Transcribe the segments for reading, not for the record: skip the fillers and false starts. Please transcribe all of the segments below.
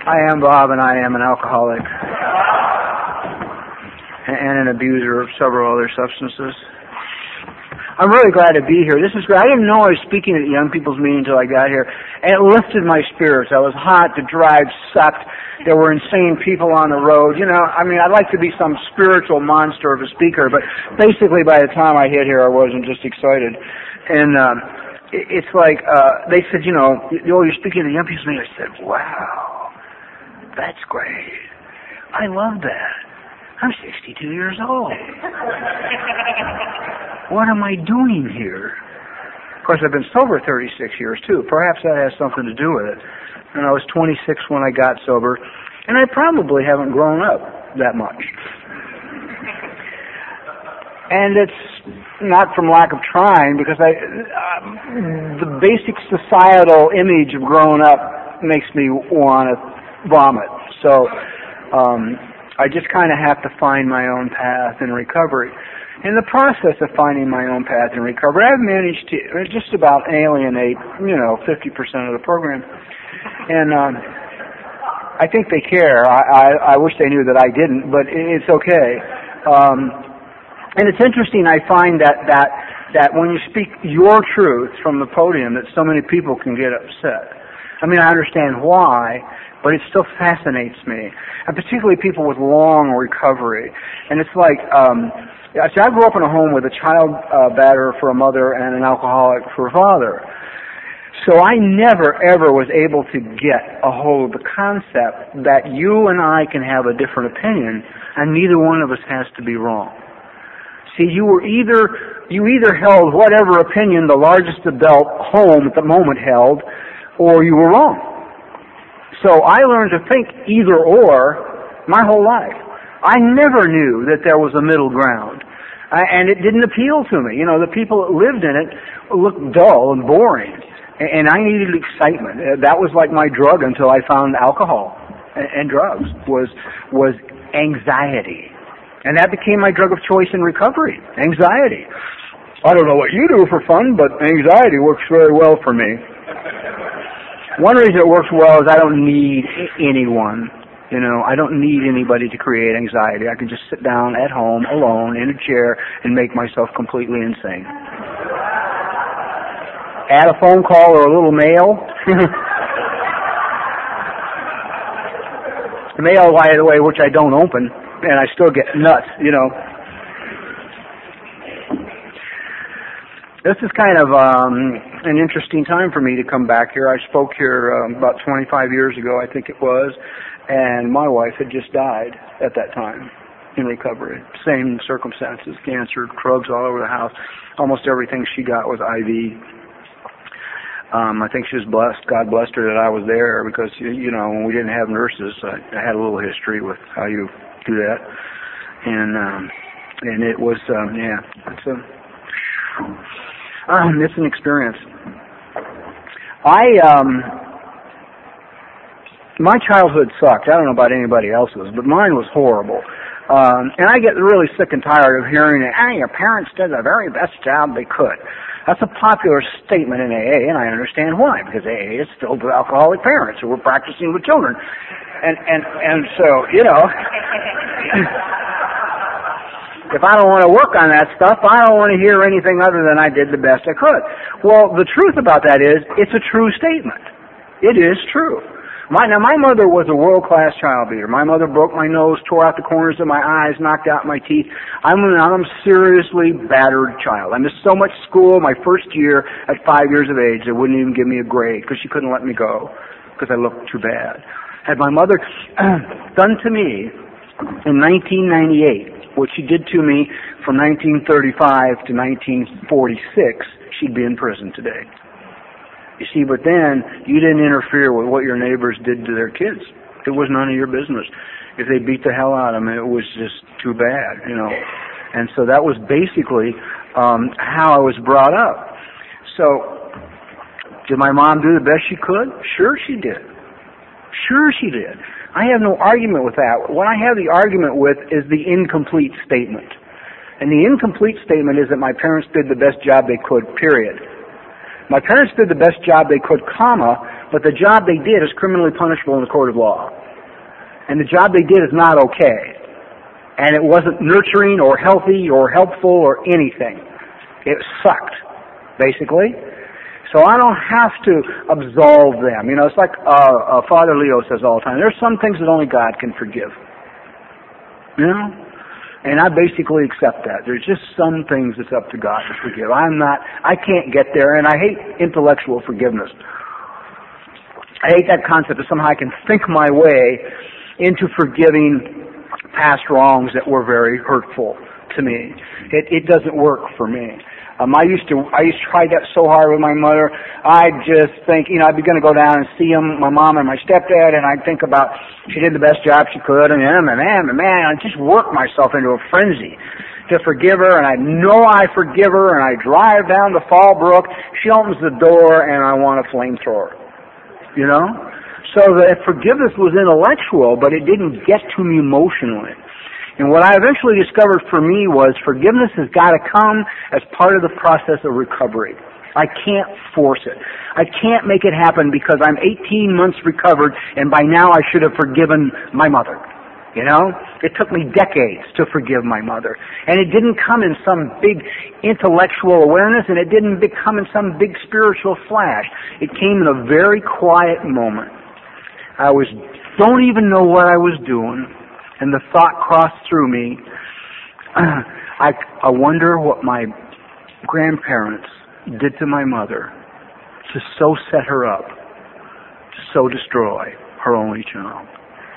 I am Bob, and I am an alcoholic and an abuser of several other substances. I'm really glad to be here. This is great. I didn't know I was speaking at young people's meeting until I got here, and it lifted my spirits. I was hot, the drive sucked, there were insane people on the road. You know, I mean, I'd like to be some spiritual monster of a speaker, but basically by the time I hit here, I wasn't just excited. And it's like, they said, you know, you're speaking at the young people's meeting. I said, wow, that's great. I love that. I'm 62 years old. What am I doing here? Of course, I've been sober 36 years, too. Perhaps that has something to do with it. And I was 26 when I got sober, and I probably haven't grown up that much. And it's not from lack of trying, because the basic societal image of growing up makes me want to vomit. So I just kind of have to find my own path in recovery. In the process of finding my own path in recovery, I've managed to just about alienate, 50% of the program. And I think they care. I wish they knew that I didn't, but it's okay. And it's interesting, I find that when you speak your truth from the podium, that so many people can get upset. I mean, I understand why, but it still fascinates me. And particularly people with long recovery. And it's like, see, I grew up in a home with a child batterer for a mother and an alcoholic for a father. So I never, ever was able to get a hold of the concept that you and I can have a different opinion, and neither one of us has to be wrong. See, you either held whatever opinion the largest adult home at the moment held, or you were wrong. So I learned to think either or my whole life. I never knew that there was a middle ground. And it didn't appeal to me. You know, the people that lived in it looked dull and boring. And I needed excitement. That was like my drug until I found alcohol and drugs, was anxiety. And that became my drug of choice in recovery, anxiety. I don't know what you do for fun, but anxiety works very well for me. One reason it works well is I don't need anyone. You know, I don't need anybody to create anxiety. I can just sit down at home alone in a chair and make myself completely insane. Add a phone call or a little mail. The mail, by the way, which I don't open, and I still get nuts, you know. This is kind of an interesting time for me to come back here. I spoke here about 25 years ago, I think it was, and my wife had just died at that time in recovery. Same circumstances, cancer, drugs all over the house. Almost everything she got was IV. I think she was blessed. God blessed her that I was there because, you know, when we didn't have nurses, I had a little history with how you do that. And it was, it's an experience. My childhood sucked. I don't know about anybody else's, but mine was horrible. And I get really sick and tired of hearing it. Your parents did the very best job they could. That's a popular statement in AA, and I understand why, because AA is filled with alcoholic parents who were practicing with children. And so, you know, if I don't want to work on that stuff, I don't want to hear anything other than I did the best I could. Well, the truth about that is, it's a true statement. It is true. My mother was a world-class child beater. My mother broke my nose, tore out the corners of my eyes, knocked out my teeth. I'm a seriously battered child. I missed so much school my first year at 5 years of age. They wouldn't even give me a grade because she couldn't let me go because I looked too bad. Had my mother done to me in 1998 what she did to me from 1935 to 1946, she'd be in prison today. You see, but then you didn't interfere with what your neighbors did to their kids. It was none of your business. If they beat the hell out of them, it was just too bad, you know. And so that was basically how I was brought up. So, did my mom do the best she could? Sure she did. Sure she did. I have no argument with that. What I have the argument with is the incomplete statement. And the incomplete statement is that my parents did the best job they could, period. My parents did the best job they could, but the job they did is criminally punishable in the court of law. And the job they did is not okay. And it wasn't nurturing or healthy or helpful or anything. It sucked, basically. So I don't have to absolve them. You know, it's like Father Leo says all the time. There's some things that only God can forgive. You know? And I basically accept that. There's just some things that's up to God to forgive. I can't get there, and I hate intellectual forgiveness. I hate that concept that somehow I can think my way into forgiving past wrongs that were very hurtful to me. It doesn't work for me. I used to try that so hard with my mother. I'd just think, you know, I'd be going to go down and see my mom and my stepdad, and I'd think about she did the best job she could, and I'd just work myself into a frenzy to forgive her, and I know I forgive her, and I drive down to Fallbrook, she opens the door, and I want a flamethrower. You know? So that forgiveness was intellectual, but it didn't get to me emotionally. And what I eventually discovered for me was forgiveness has got to come as part of the process of recovery. I can't force it. I can't make it happen because I'm 18 months recovered and by now I should have forgiven my mother. You know? It took me decades to forgive my mother. And it didn't come in some big intellectual awareness, and it didn't come in some big spiritual flash. It came in a very quiet moment. I don't even know what I was doing. And the thought crossed through me, I wonder what my grandparents did to my mother to so set her up, to so destroy her only child.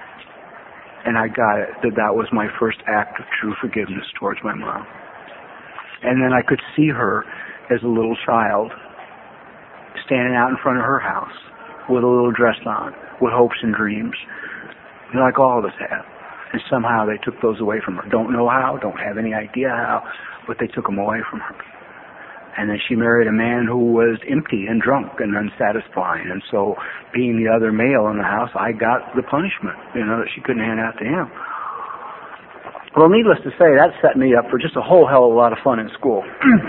And I got it, that was my first act of true forgiveness towards my mom. And then I could see her as a little child, standing out in front of her house, with a little dress on, with hopes and dreams, like all of us have. And somehow they took those away from her. Don't know how, don't have any idea how, but they took them away from her. And then she married a man who was empty and drunk and unsatisfying. And so, being the other male in the house, I got the punishment, that she couldn't hand out to him. Well, needless to say, that set me up for just a whole hell of a lot of fun in school.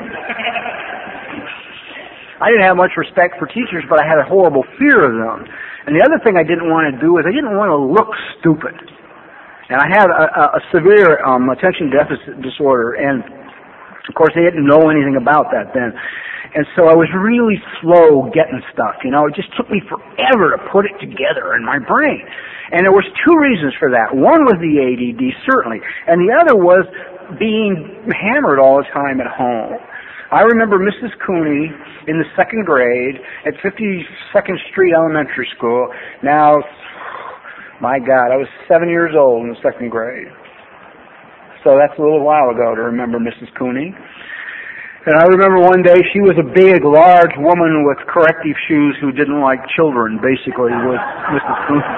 I didn't have much respect for teachers, but I had a horrible fear of them. And the other thing I didn't want to do is I didn't want to look stupid. And I had a severe attention deficit disorder, and of course they didn't know anything about that then. And so I was really slow getting stuff, It just took me forever to put it together in my brain. And there was two reasons for that. One was the ADD, certainly, and the other was being hammered all the time at home. I remember Mrs. Cooney in the second grade at 52nd Street Elementary School. Now, my God, I was 7 years old in the second grade. So that's a little while ago to remember Mrs. Cooney. And I remember one day she was a big, large woman with corrective shoes who didn't like children, basically, was Mrs. Cooney.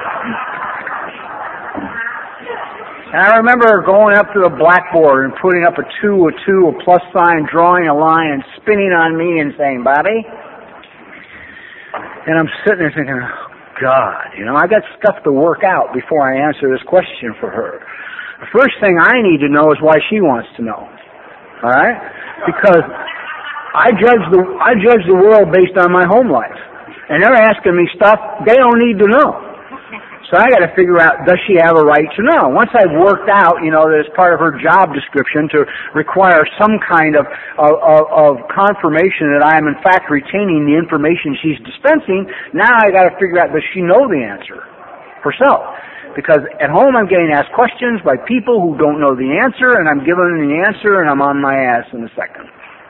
And I remember going up to the blackboard and putting up a plus sign, drawing a line, and spinning on me and saying, "Bobby." And I'm sitting there thinking, God, I got stuff to work out before I answer this question for her. The first thing I need to know is why she wants to know. All right? Because I judge the world based on my home life. And they're asking me stuff they don't need to know. So I got to figure out, does she have a right to know? Once I've worked out, that it's part of her job description to require some kind of confirmation that I am in fact retaining the information she's dispensing, now I got to figure out, does she know the answer herself? Because at home I'm getting asked questions by people who don't know the answer, and I'm giving the answer, and I'm on my ass in a second.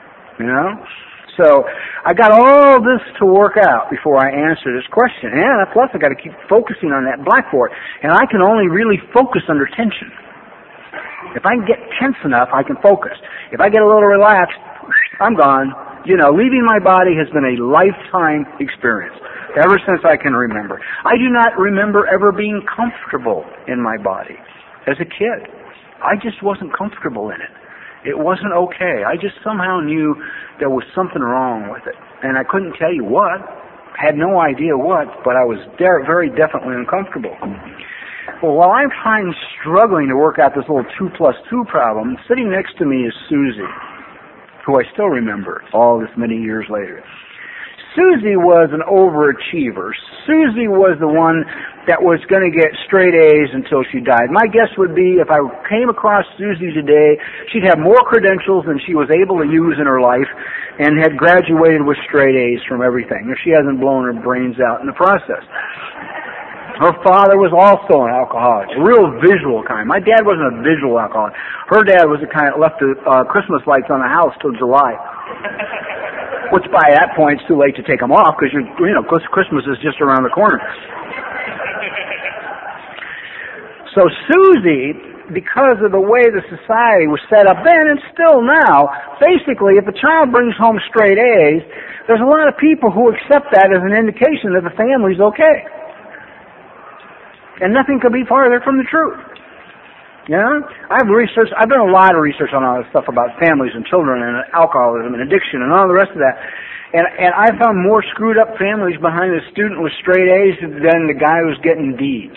So I got all this to work out before I answer this question. And plus I got to keep focusing on that blackboard. And I can only really focus under tension. If I can get tense enough, I can focus. If I get a little relaxed, I'm gone. Leaving my body has been a lifetime experience, ever since I can remember. I do not remember ever being comfortable in my body as a kid. I just wasn't comfortable in it. It wasn't okay. I just somehow knew there was something wrong with it. And I couldn't tell you what. Had no idea what, but I was very definitely uncomfortable. Well, while I'm struggling to work out this little 2 plus 2 problem, sitting next to me is Susie, who I still remember all this many years later. Susie was an overachiever. Susie was the one that was going to get straight A's until she died. My guess would be if I came across Susie today, she'd have more credentials than she was able to use in her life and had graduated with straight A's from everything, if she hasn't blown her brains out in the process. Her father was also an alcoholic, a real visual kind. My dad wasn't a visual alcoholic. Her dad was the kind that left the Christmas lights on the house till July. Which by that point it's too late to take them off because Christmas is just around the corner. So Susie, because of the way the society was set up then and still now, basically if a child brings home straight A's, there's a lot of people who accept that as an indication that the family's okay. And nothing could be farther from the truth. I've done a lot of research on all this stuff about families and children and alcoholism and addiction and all the rest of that. And I found more screwed up families behind the student with straight A's than the guy who's getting D's.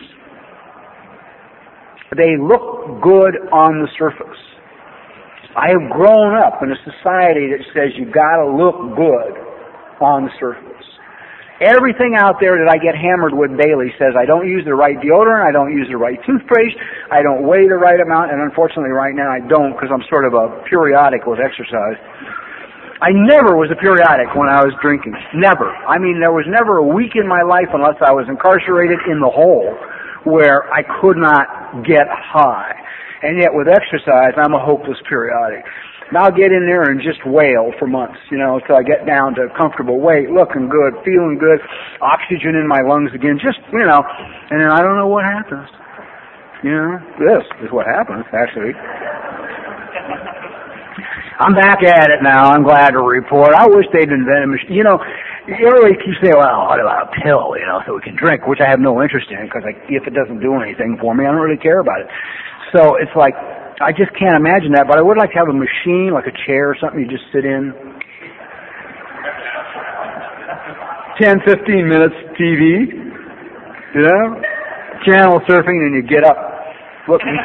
They look good on the surface. I have grown up in a society that says you've got to look good on the surface. Everything out there that I get hammered with daily says I don't use the right deodorant, I don't use the right toothpaste, I don't weigh the right amount, and unfortunately right now I don't because I'm sort of a periodic with exercise. I never was a periodic when I was drinking. Never. I mean, there was never a week in my life unless I was incarcerated in the hole where I could not get high. And yet with exercise, I'm a hopeless periodic. And I'll get in there and just wail for months, till I get down to comfortable weight, looking good, feeling good, oxygen in my lungs again, and then I don't know what happens. This is what happens, actually. I'm back at it now. I'm glad to report. I wish they'd invented a machine. Everybody keeps saying, well, what about a pill, so we can drink, which I have no interest in because if it doesn't do anything for me, I don't really care about it. So it's like, I just can't imagine that, but I would like to have a machine, like a chair or something you just sit in. 10, 15 minutes TV, channel surfing, and you get up. Looking.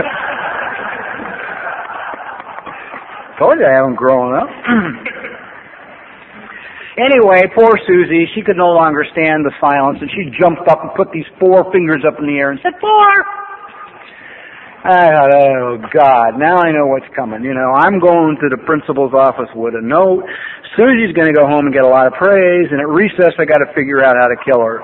Told you I haven't grown up. Anyway, poor Susie, she could no longer stand the silence, and she jumped up and put these 4 fingers up in the air and said, 4! I thought, oh, God, now I know what's coming. I'm going to the principal's office with a note. Susie's going to go home and get a lot of praise, and at recess I got to figure out how to kill her,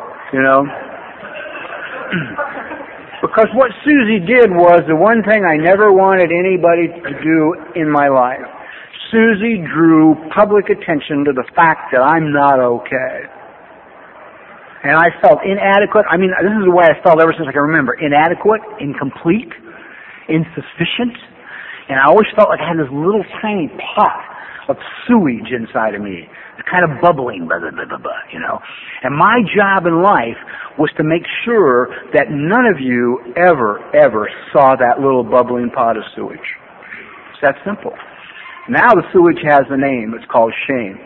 Because what Susie did was the one thing I never wanted anybody to do in my life. Susie drew public attention to the fact that I'm not okay. And I felt inadequate. I mean, this is the way I felt ever since I can remember. Inadequate, incomplete, insufficient. And I always felt like I had this little tiny pot of sewage inside of me. Kind of bubbling, blah, blah, blah, blah, blah, And my job in life was to make sure that none of you ever saw that little bubbling pot of sewage. It's that simple. Now the sewage has a name. It's called shame.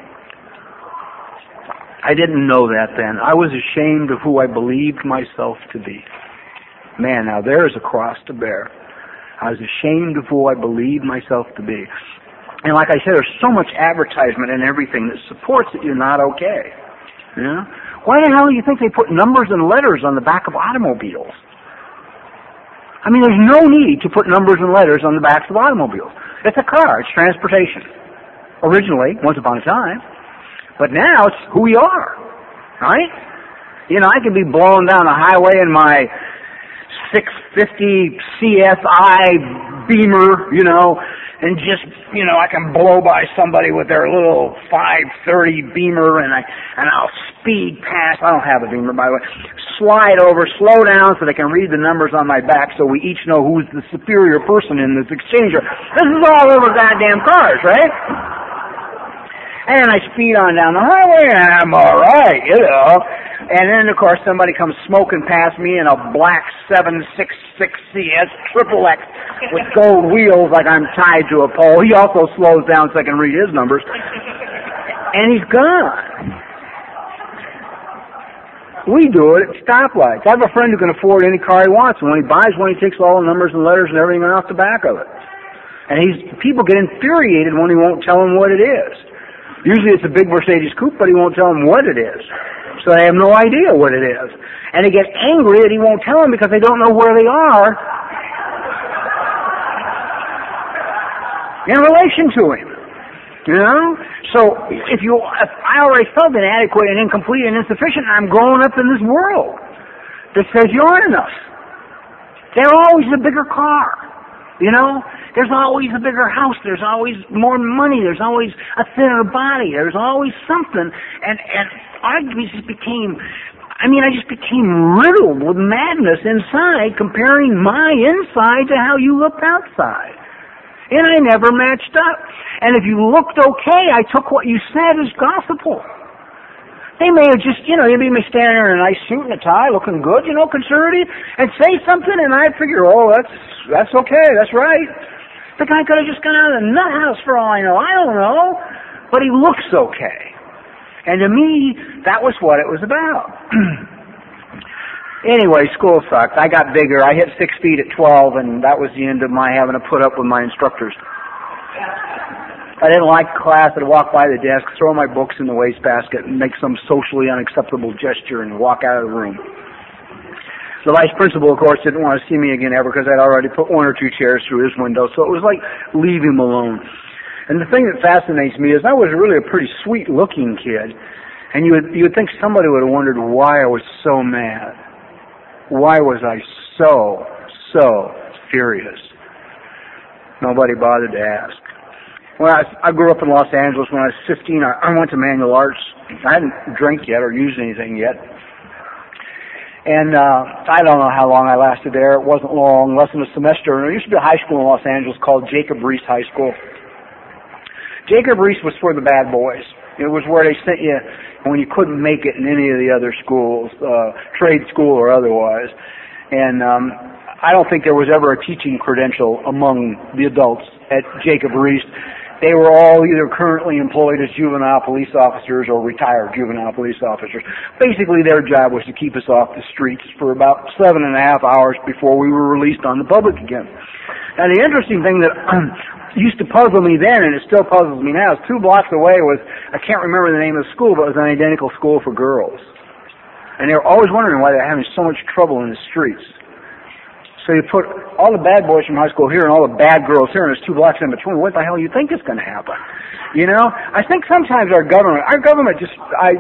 I didn't know that then. I was ashamed of who I believed myself to be. Man, now there's a cross to bear. I was ashamed of who I believed myself to be. And like I said, there's so much advertisement and everything that supports that you're not okay. Why the hell do you think they put numbers and letters on the back of automobiles? I mean, there's no need to put numbers and letters on the backs of automobiles. It's a car. It's transportation. Originally, once upon a time. But now it's who we are. Right? I could be blowing down the highway in my 650 CSI Beamer, and just, I can blow by somebody with their little 530 Beamer, and I'll speed past. I don't have a Beamer, by the way. Slide over, slow down so they can read the numbers on my back so we each know who's the superior person in this exchanger. This is all over goddamn cars, right? And I speed on down the highway, and I'm all right, And then, of course, somebody comes smoking past me in a black 766 CS Triple X with gold wheels like I'm tied to a pole. He also slows down so I can read his numbers. And he's gone. We do it at stoplights. I have a friend who can afford any car he wants, and when he buys one, he takes all the numbers and letters and everything off the back of it. And people get infuriated when he won't tell them what it is. Usually it's a big Mercedes coupe, but he won't tell them what it is. So they have no idea what it is. And they get angry that he won't tell them because they don't know where they are in relation to him. You know? So if I already felt inadequate and incomplete and insufficient, I'm growing up in this world that says you aren't enough. There's always a bigger car. You know, there's always a bigger house, there's always more money, there's always a thinner body, there's always something, and I just became riddled with madness inside, comparing my inside to how you looked outside. And I never matched up. And if you looked okay, I took what you said as gospel. They may have just, you may standing there in a nice suit and a tie, looking good, conservative, and say something, and I'd figure, that's okay, that's right. The guy could have just gone out of the nut house for all I know. I don't know. But he looks okay. And to me, that was what it was about. Anyway, school sucked. I got bigger. I hit 6 feet at 12, and that was the end of my having to put up with my instructors. I didn't like class. I'd walk by the desk, throw my books in the wastebasket, and make some socially unacceptable gesture and walk out of the room. The vice principal, of course, didn't want to see me again ever because I'd already put 1 or 2 chairs through his window, so it was like leave him alone. And the thing that fascinates me is I was really a pretty sweet-looking kid, and you would think somebody would have wondered why I was so mad. Why was I so furious? Nobody bothered to ask. Well, I grew up in Los Angeles. When I was 15, I went to Manual Arts. I hadn't drank yet or used anything yet. And I don't know how long I lasted there. It wasn't long, less than a semester. And there used to be a high school in Los Angeles called Jacob Riis High School. Jacob Riis was for the bad boys. It was where they sent you when you couldn't make it in any of the other schools, trade school or otherwise. And I don't think there was ever a teaching credential among the adults at Jacob Riis. They were all either currently employed as juvenile police officers or retired juvenile police officers. Basically, their job was to keep us off the streets for about 7.5 hours before we were released on the public again. Now, the interesting thing that used to puzzle me then, and it still puzzles me now, is 2 blocks away was, I can't remember the name of the school, but it was an identical school for girls. And they were always wondering why they were having so much trouble in the streets. So you put all the bad boys from high school here and all the bad girls here, and there's 2 blocks in between. What the hell do you think is going to happen? You know? I think sometimes our government just,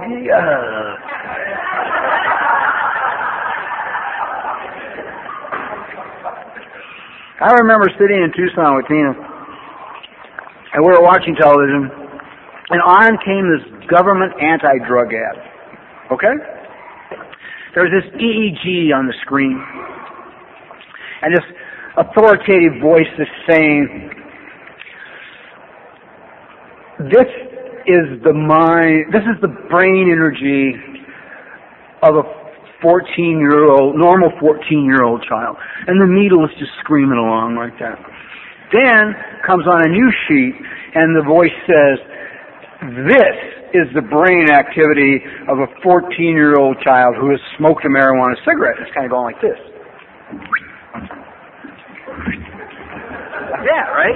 I remember sitting in Tucson with Tina, and we were watching television, and on came this government anti-drug ad. Okay? There was this EEG on the screen. And this authoritative voice is saying, this is the brain energy of a normal 14-year-old child. And the needle is just screaming along like that. Then comes on a new sheet, and the voice says, this is the brain activity of a 14-year-old child who has smoked a marijuana cigarette. It's kind of going like this. Yeah, right?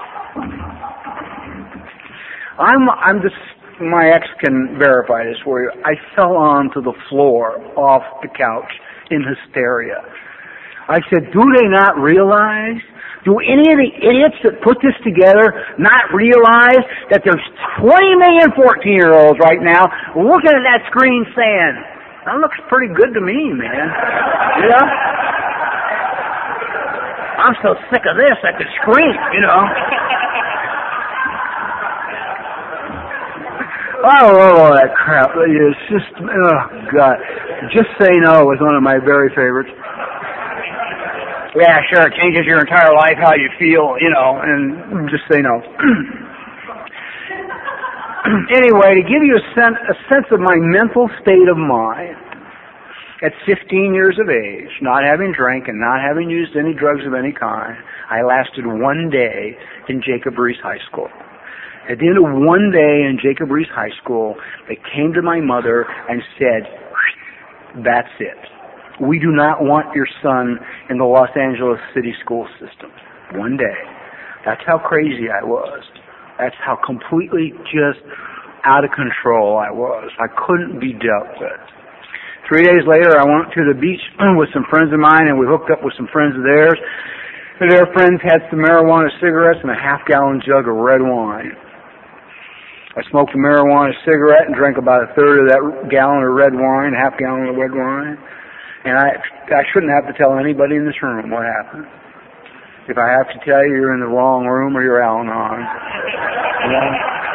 My ex can verify this for you. I fell onto the floor off the couch in hysteria. I said, do they not realize? Do any of the idiots that put this together not realize that there's 20 million 14-year-olds right now looking at that screen saying, that looks pretty good to me, man. Yeah? I'm so sick of this, I could scream, you know. I don't know all that crap. It's just, oh, God. Just Say No was one of my very favorites. Yeah, sure, it changes your entire life, how you feel, you know, and Just Say No. Anyway, to give you a sense of my mental state of mind, at 15 years of age, not having drank and not having used any drugs of any kind, I lasted 1 day in Jacob Riis High School. At the end of 1 day in Jacob Riis High School, they came to my mother and said, that's it. We do not want your son in the Los Angeles City school system. 1 day. That's how crazy I was. That's how completely just out of control I was. I couldn't be dealt with. 3 days later, I went to the beach with some friends of mine, and we hooked up with some friends of theirs. Their friends had some marijuana cigarettes and a half-gallon jug of red wine. I smoked a marijuana cigarette and drank about a third of that gallon of red wine, half-gallon of red wine. And I shouldn't have to tell anybody in this room what happened. If I have to tell you, you're in the wrong room or you're Al-Anon. You know?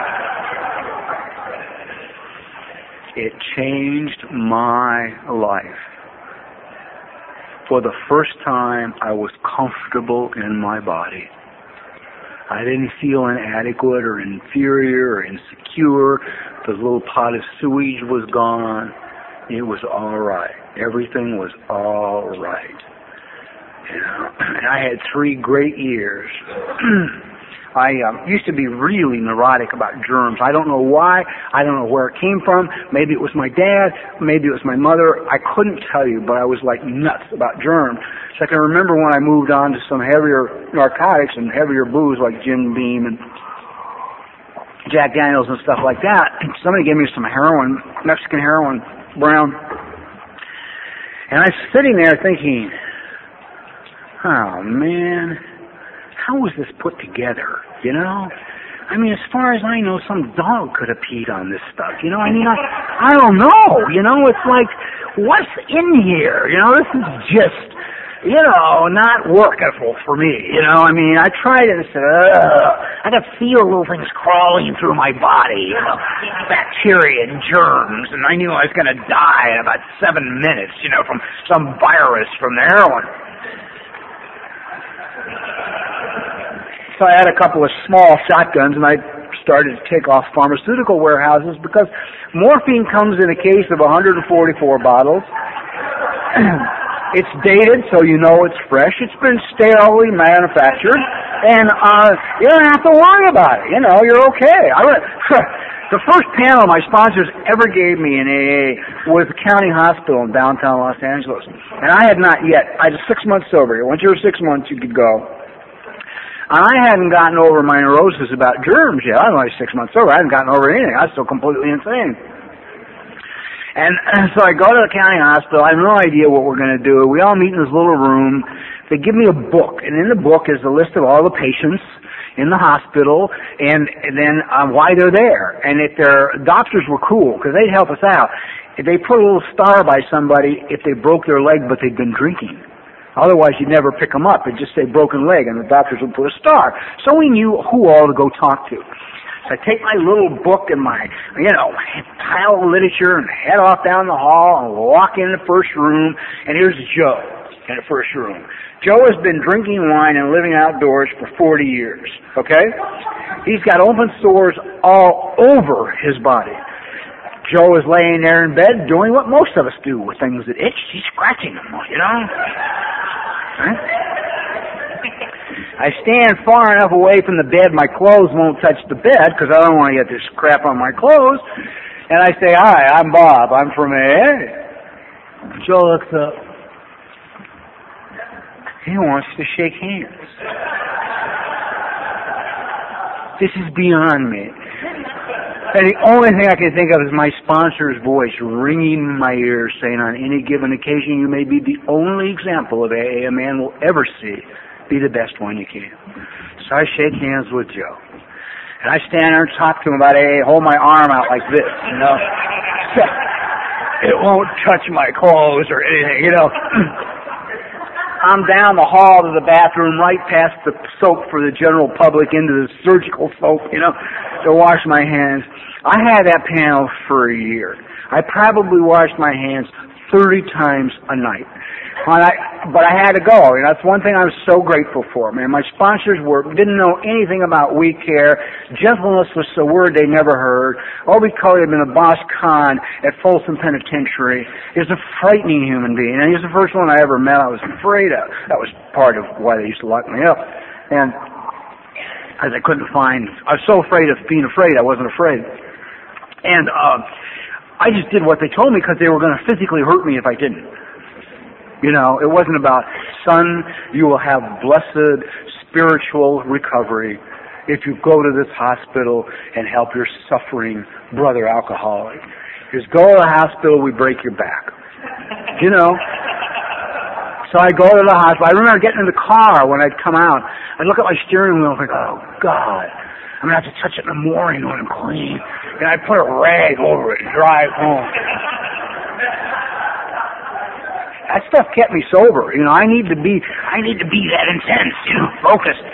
It changed my life. For the first time, I was comfortable in my body. I didn't feel inadequate or inferior or insecure. The little pot of sewage was gone. It was all right. Everything was all right. You know, and I had 3 great years. I used to be really neurotic about germs. I don't know why. I don't know where it came from. Maybe it was my dad. Maybe it was my mother. I couldn't tell you, but I was like nuts about germs. So I can remember when I moved on to some heavier narcotics and heavier booze like Jim Beam and Jack Daniels and stuff like that. And somebody gave me some heroin, Mexican heroin, brown. And I was sitting there thinking, oh man, how was this put together, you know? I mean, as far as I know, some dog could have peed on this stuff, you know? I mean, I don't know, you know? It's like, what's in here? You know, this is just, you know, not workable for me, you know? I mean, I tried it and said, I could feel little things crawling through my body, you know, bacteria and germs, and I knew I was going to die in about 7 minutes, you know, from some virus from the heroin. So I had a couple of small shotguns, and I started to take off pharmaceutical warehouses because morphine comes in a case of 144 bottles. It's dated, so you know it's fresh. It's been sterilely manufactured, and you don't have to worry about it. You know, you're okay. The first panel my sponsors ever gave me in AA was the county hospital in downtown Los Angeles, and I had not yet. I was 6 months sober. Once you were 6 months, you could go. I hadn't gotten over my neurosis about germs yet. I was only 6 months sober. I hadn't gotten over anything. I was still completely insane. And so I go to the county hospital. I have no idea what we're going to do. We all meet in this little room. They give me a book, and in the book is a list of all the patients in the hospital and then why they're there. And if their doctors were cool, because they'd help us out, if they put a little star by somebody if they broke their leg but they'd been drinking. Otherwise, you'd never pick them up. It'd just say broken leg, and the doctors would put a star. So we knew who all to go talk to. So I take my little book and my, you know, pile of literature and head off down the hall and walk in the first room, and here's Joe in the first room. Joe has been drinking wine and living outdoors for 40 years, okay? He's got open sores all over his body. Joe is laying there in bed doing what most of us do with things that itch. He's scratching them, you know? Right? I stand far enough away from the bed my clothes won't touch the bed because I don't want to get this crap on my clothes. And I say, hi, I'm Bob. I'm from AA. Joe looks up. He wants to shake hands. This is beyond me. And the only thing I can think of is my sponsor's voice ringing in my ears saying, on any given occasion, you may be the only example of AA a man will ever see. Be the best one you can. So I shake hands with Joe. And I stand there and talk to him about AA, hold my arm out like this, you know. It won't touch my clothes or anything, you know. I'm down the hall to the bathroom, right past the soap for the general public, into the surgical soap, you know, to wash my hands. I had that panel for a year. I probably washed my hands 30 times a night. But I had to go, and that's one thing I was so grateful for. Man, my sponsors didn't know anything about We Care. Gentleness was a word they never heard. Obi Cully had been a boss con at Folsom Penitentiary. He was a frightening human being, and he was the first one I ever met I was afraid of. That was part of why they used to lock me up. And as I couldn't find, I was so afraid of being afraid, I wasn't afraid. And I just did what they told me because they were going to physically hurt me if I didn't. You know, it wasn't about, son, you will have blessed spiritual recovery if you go to this hospital and help your suffering brother alcoholic. Just go to the hospital, we break your back. You know. So I go to the hospital. I remember getting in the car when I'd come out. I'd look at my steering wheel and think, oh, God, I'm going to have to touch it in the morning when I'm clean. And I'd put a rag over it and drive home. That stuff kept me sober. You know, I need to be that intense, you know, focused.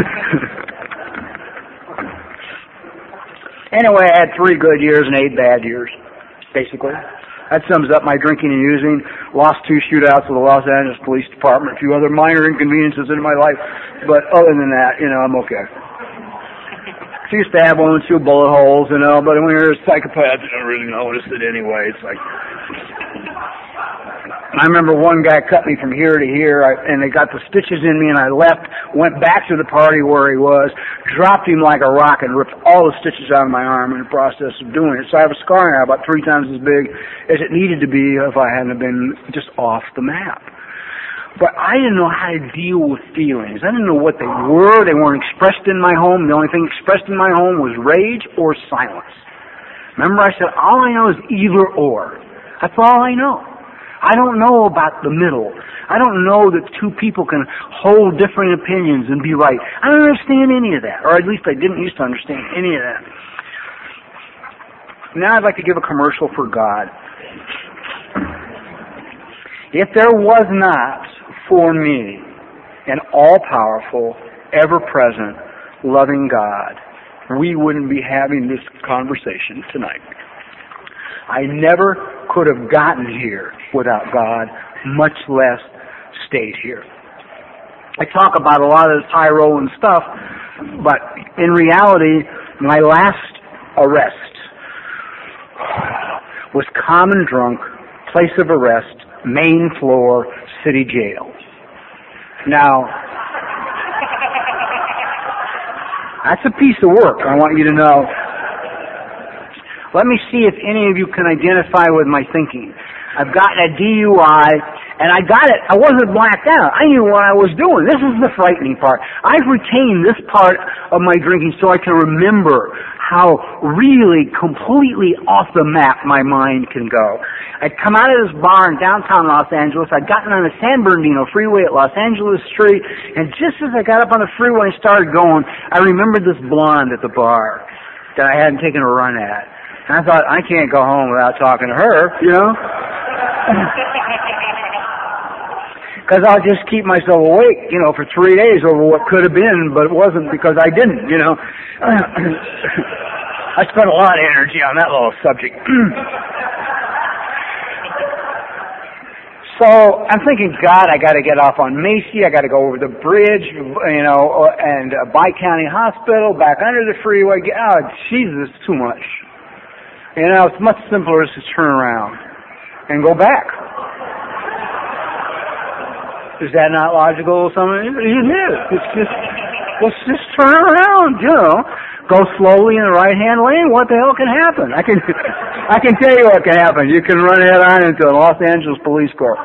Anyway, I had 3 good years and 8 bad years, basically. That sums up my drinking and using. Lost 2 shootouts with the Los Angeles Police Department, a few other minor inconveniences in my life. But other than that, you know, I'm okay. She used to have 1 or 2 bullet holes, you know, but when you're a psychopath, you don't really notice it anyway. It's like... I remember one guy cut me from here to here, and they got the stitches in me, and I left, went back to the party where he was, dropped him like a rock, and ripped all the stitches out of my arm in the process of doing it. So I have a scar now about 3 times as big as it needed to be if I hadn't been just off the map. But I didn't know how to deal with feelings. I didn't know what they were. They weren't expressed in my home. The only thing expressed in my home was rage or silence. Remember I said, all I know is either or. That's all I know. I don't know about the middle. I don't know that 2 people can hold different opinions and be right. I don't understand any of that, or at least I didn't used to understand any of that. Now I'd like to give a commercial for God. If there was not for me an all-powerful, ever-present, loving God, we wouldn't be having this conversation tonight. I never could have gotten here without God, much less stayed here. I talk about a lot of this high-rolling stuff, but in reality, my last arrest was common drunk, place of arrest, main floor, city jail. Now, that's a piece of work, I want you to know. Let me see if any of you can identify with my thinking. I've gotten a DUI, and I got it. I wasn't blacked out. I knew what I was doing. This is the frightening part. I've retained this part of my drinking so I can remember how really completely off the map my mind can go. I'd come out of this bar in downtown Los Angeles. I'd gotten on the San Bernardino freeway at Los Angeles Street, and just as I got up on the freeway and started going, I remembered this blonde at the bar that I hadn't taken a run at. And I thought, I can't go home without talking to her, you know? Because I'll just keep myself awake, you know, for 3 days over what could have been, but it wasn't because I didn't, you know? I spent a lot of energy on that little subject. So I'm thinking, God, I got to get off on Macy. I got to go over the bridge, you know, and Bi-County Hospital, back under the freeway. Oh, Jesus, it's too much. You know, it's much simpler to turn around and go back. Is that not logical? It is. Let's just turn around, you know. Go slowly in the right-hand lane. What the hell can happen? I can tell you what can happen. You can run head on into a Los Angeles police car.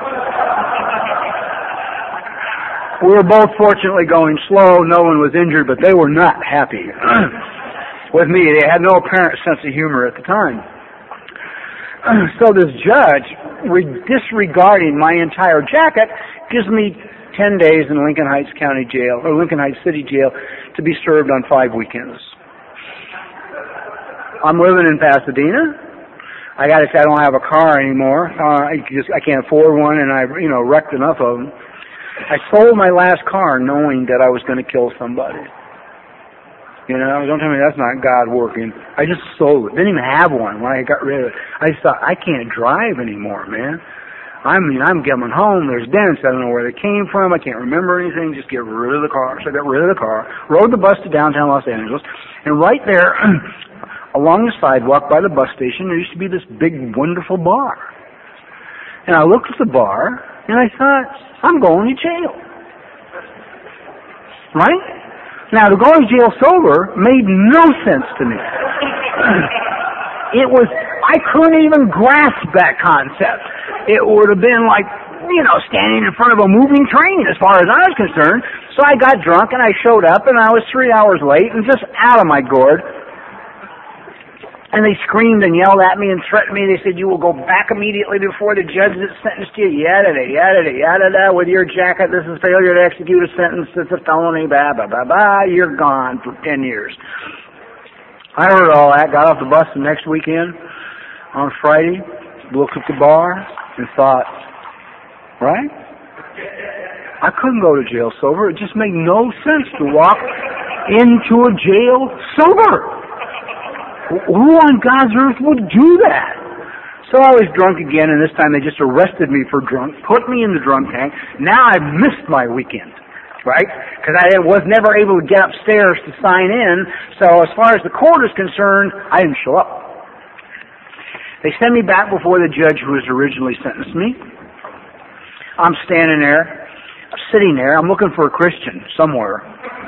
We were both fortunately going slow. No one was injured, but they were not happy with me. They had no apparent sense of humor at the time. So this judge, disregarding my entire jacket, gives me 10 days in Lincoln Heights County Jail, or Lincoln Heights City Jail, to be served on 5 weekends. I'm living in Pasadena. I got to say I don't have a car anymore. I can't afford one, and I wrecked enough of them. I sold my last car knowing that I was going to kill somebody. You know, don't tell me that's not God working. I just sold it. Didn't even have one when I got rid of it. I just thought, I can't drive anymore, man. I'm getting home. There's dents. I don't know where they came from. I can't remember anything. Just get rid of the car. So I got rid of the car, rode the bus to downtown Los Angeles, and right there, along the sidewalk by the bus station, there used to be this big, wonderful bar. And I looked at the bar, and I thought, I'm going to jail. Right? Now, to go to jail sober made no sense to me. I couldn't even grasp that concept. It would have been like standing in front of a moving train as far as I was concerned. So I got drunk and I showed up and I was 3 hours late and just out of my gourd. And they screamed and yelled at me and threatened me. They said, you will go back immediately before the judge that sentenced you. Yada, yada, yada, yada, with your jacket. This is failure to execute a sentence. It's a felony. Blah, blah, blah, blah. You're gone for 10 years. I heard all that. Got off the bus the next weekend on Friday. Looked at the bar and thought, right? I couldn't go to jail sober. It just made no sense to walk into a jail sober. Who on God's earth would do that? So I was drunk again, and this time they just arrested me for drunk, put me in the drunk tank. Now I've missed my weekend, right? Because I was never able to get upstairs to sign in, so as far as the court is concerned, I didn't show up. They sent me back before the judge who was originally sentenced me. I'm standing there, I'm sitting there, I'm looking for a Christian somewhere.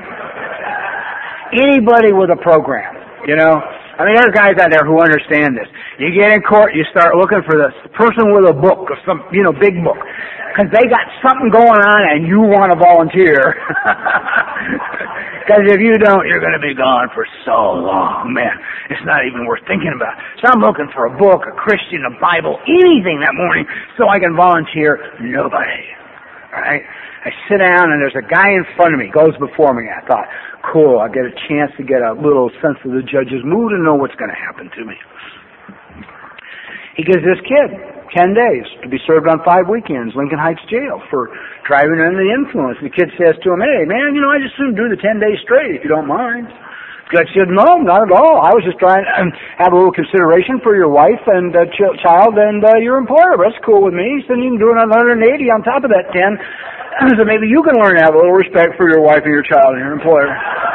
Anybody with a program, I mean, there's guys out there who understand this. You get in court, you start looking for the person with a book or some, big book. Because they got something going on and you want to volunteer. Because if you don't, you're going to be gone for so long. Man, it's not even worth thinking about. So I'm looking for a book, a Christian, a Bible, anything that morning so I can volunteer. Nobody. All right? I sit down and there's a guy in front of me, goes before me. I thought, cool, I get a chance to get a little sense of the judge's mood and know what's going to happen to me. He gives this kid 10 days to be served on 5 weekends, Lincoln Heights Jail, for driving under the influence. The kid says to him, hey, man, I just soon do the 10 days straight if you don't mind. The judge said, no, not at all. I was just trying to have a little consideration for your wife and child and your employer. But that's cool with me. He said, you can do another 180 on top of that 10. So maybe you can learn to have a little respect for your wife and your child and your employer.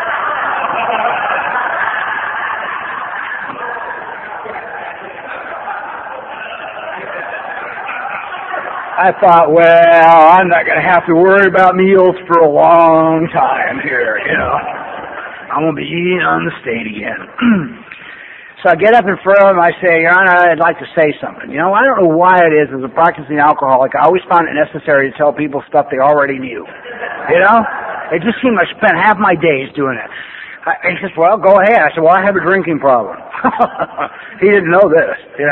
I thought, well, I'm not going to have to worry about meals for a long time here, I'm going to be eating on the state again. So I get up in front of him, I say, Your Honor, I'd like to say something. I don't know why it is, as a practicing alcoholic, I always found it necessary to tell people stuff they already knew. It just seemed I spent half my days doing it. He says, well, go ahead. I said, well, I have a drinking problem. He didn't know this,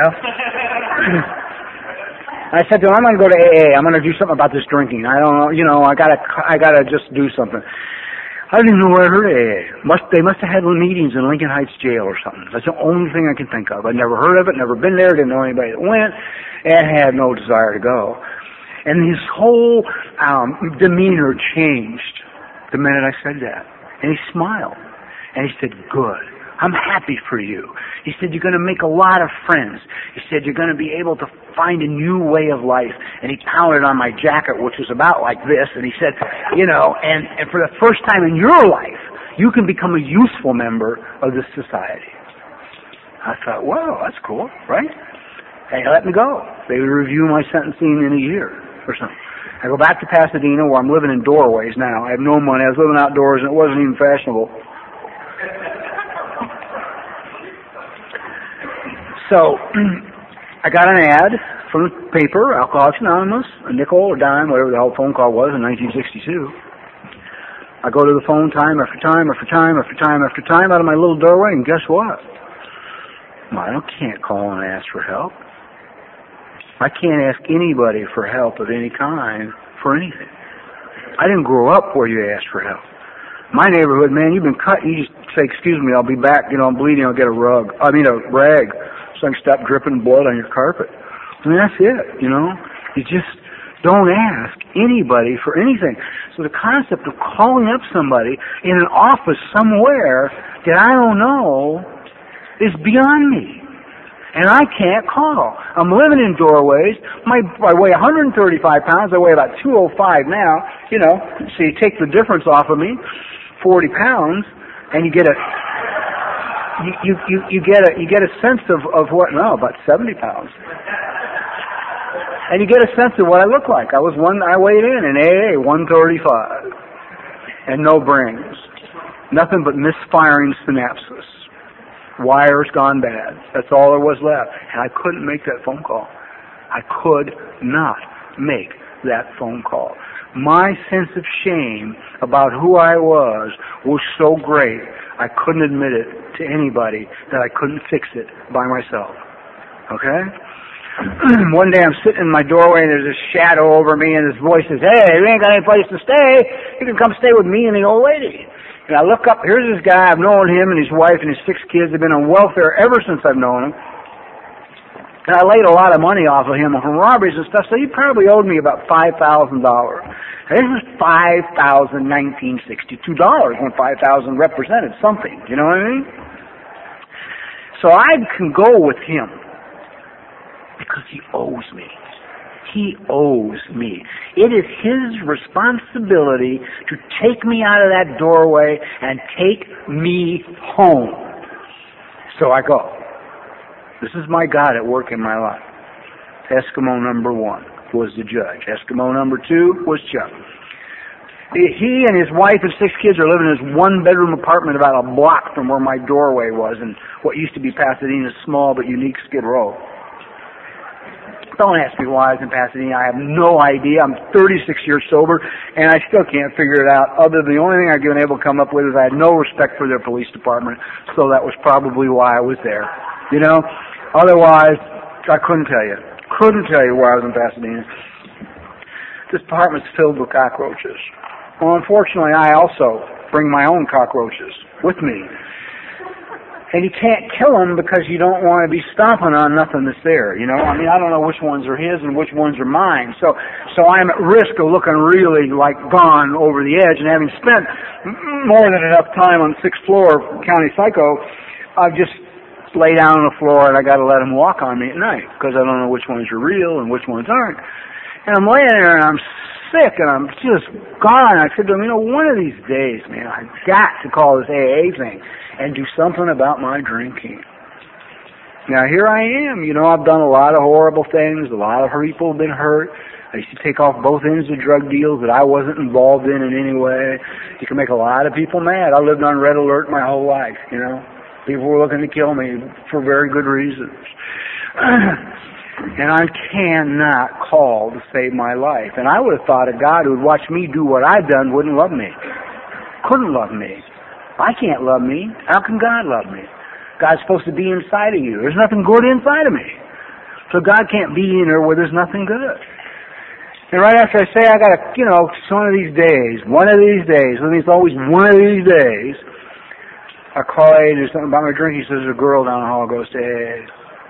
I said to him, I'm going to go to AA. I'm going to do something about this drinking. I don't know, I gotta just do something. I didn't even know where I heard AA. They must have had meetings in Lincoln Heights Jail or something. That's the only thing I can think of. I'd never heard of it, never been there, didn't know anybody that went, and had no desire to go. And his whole demeanor changed the minute I said that. And he smiled. And he said, good. I'm happy for you. He said, you're going to make a lot of friends. He said, you're going to be able to find a new way of life. And he pounded on my jacket, which was about like this, and he said, and for the first time in your life, you can become a useful member of this society. I thought, wow, that's cool, right? They let me go. They would review my sentencing in a year or something. I go back to Pasadena, where I'm living in doorways now. I have no money. I was living outdoors, and it wasn't even fashionable. So, I got an ad from the paper, Alcoholics Anonymous, a nickel or dime, whatever the hell phone call was in 1962. I go to the phone time after time after time after time after time out of my little doorway, and guess what? I can't call and ask for help. I can't ask anybody for help of any kind for anything. I didn't grow up where you ask for help. My neighborhood, man, you've been cut, you just say, excuse me, I'll be back, I'm bleeding, I'll get a rag, so I can stop dripping blood on your carpet. I mean, that's it, You just don't ask anybody for anything. So the concept of calling up somebody in an office somewhere that I don't know is beyond me. And I can't call. I'm living in doorways. I weigh 135 pounds. I weigh about 205 now. So you take the difference off of me, 40 pounds, and you get a you get a sense of what? No, about 70 pounds. And you get a sense of what I look like. I weighed in AA 135, and no brains, nothing but misfiring synapses. Wires gone bad. That's all there was left. And I couldn't make that phone call. I could not make that phone call. My sense of shame about who I was so great, I couldn't admit it to anybody that I couldn't fix it by myself. Okay? One day I'm sitting in my doorway and there's a shadow over me and this voice says, "Hey, you ain't got any place to stay. You can come stay with me and the old lady." And I look up, here's this guy, I've known him and his wife and his 6 kids. They've been on welfare ever since I've known him. And I laid a lot of money off of him from robberies and stuff, so he probably owed me about $5,000. And this was $5,1962 when 5,000 represented something. You know what I mean? So I can go with him because he owes me. He owes me. It is his responsibility to take me out of that doorway and take me home. So I go. This is my God at work in my life. Eskimo number 1 was the judge. Eskimo number 2 was Chuck. He and his wife and 6 kids are living in this 1-bedroom apartment about a block from where my doorway was in what used to be Pasadena's small but unique Skid Row. Don't ask me why I was in Pasadena. I have no idea. I'm 36 years sober, and I still can't figure it out. Other than the only thing I've been able to come up with is I had no respect for their police department, so that was probably why I was there. You know? Otherwise, I couldn't tell you. Couldn't tell you why I was in Pasadena. This apartment's filled with cockroaches. Well, unfortunately, I also bring my own cockroaches with me. And you can't kill them because you don't want to be stomping on nothing that's there, you know? I mean, I don't know which ones are his and which ones are mine. So I'm at risk of looking really like gone over the edge, and having spent more than enough time on the 6th floor of County Psycho, I've just lay down on the floor and I got to let them walk on me at night because I don't know which ones are real and which ones aren't. And I'm laying there and I'm sick and I'm just gone. I said to him, you know, one of these days, man, I've got to call this AA thing and do something about my drinking. Now here I am, you know, I've done a lot of horrible things. A lot of people have been hurt. I used to take off both ends of drug deals that I wasn't involved in any way. You can make a lot of people mad. I lived on red alert my whole life, you know. People were looking to kill me for very good reasons. And I cannot call to save my life. And I would have thought a God who would watch me do what I've done wouldn't love me. Couldn't love me. I can't love me. How can God love me? God's supposed to be inside of you. There's nothing good inside of me. So God can't be in there where there's nothing good. And right after I say, I got to, you know, one of these days, when it's always one of these days, I call Aid, there's something about my drink. He says, there's a girl down the hall goes to AA.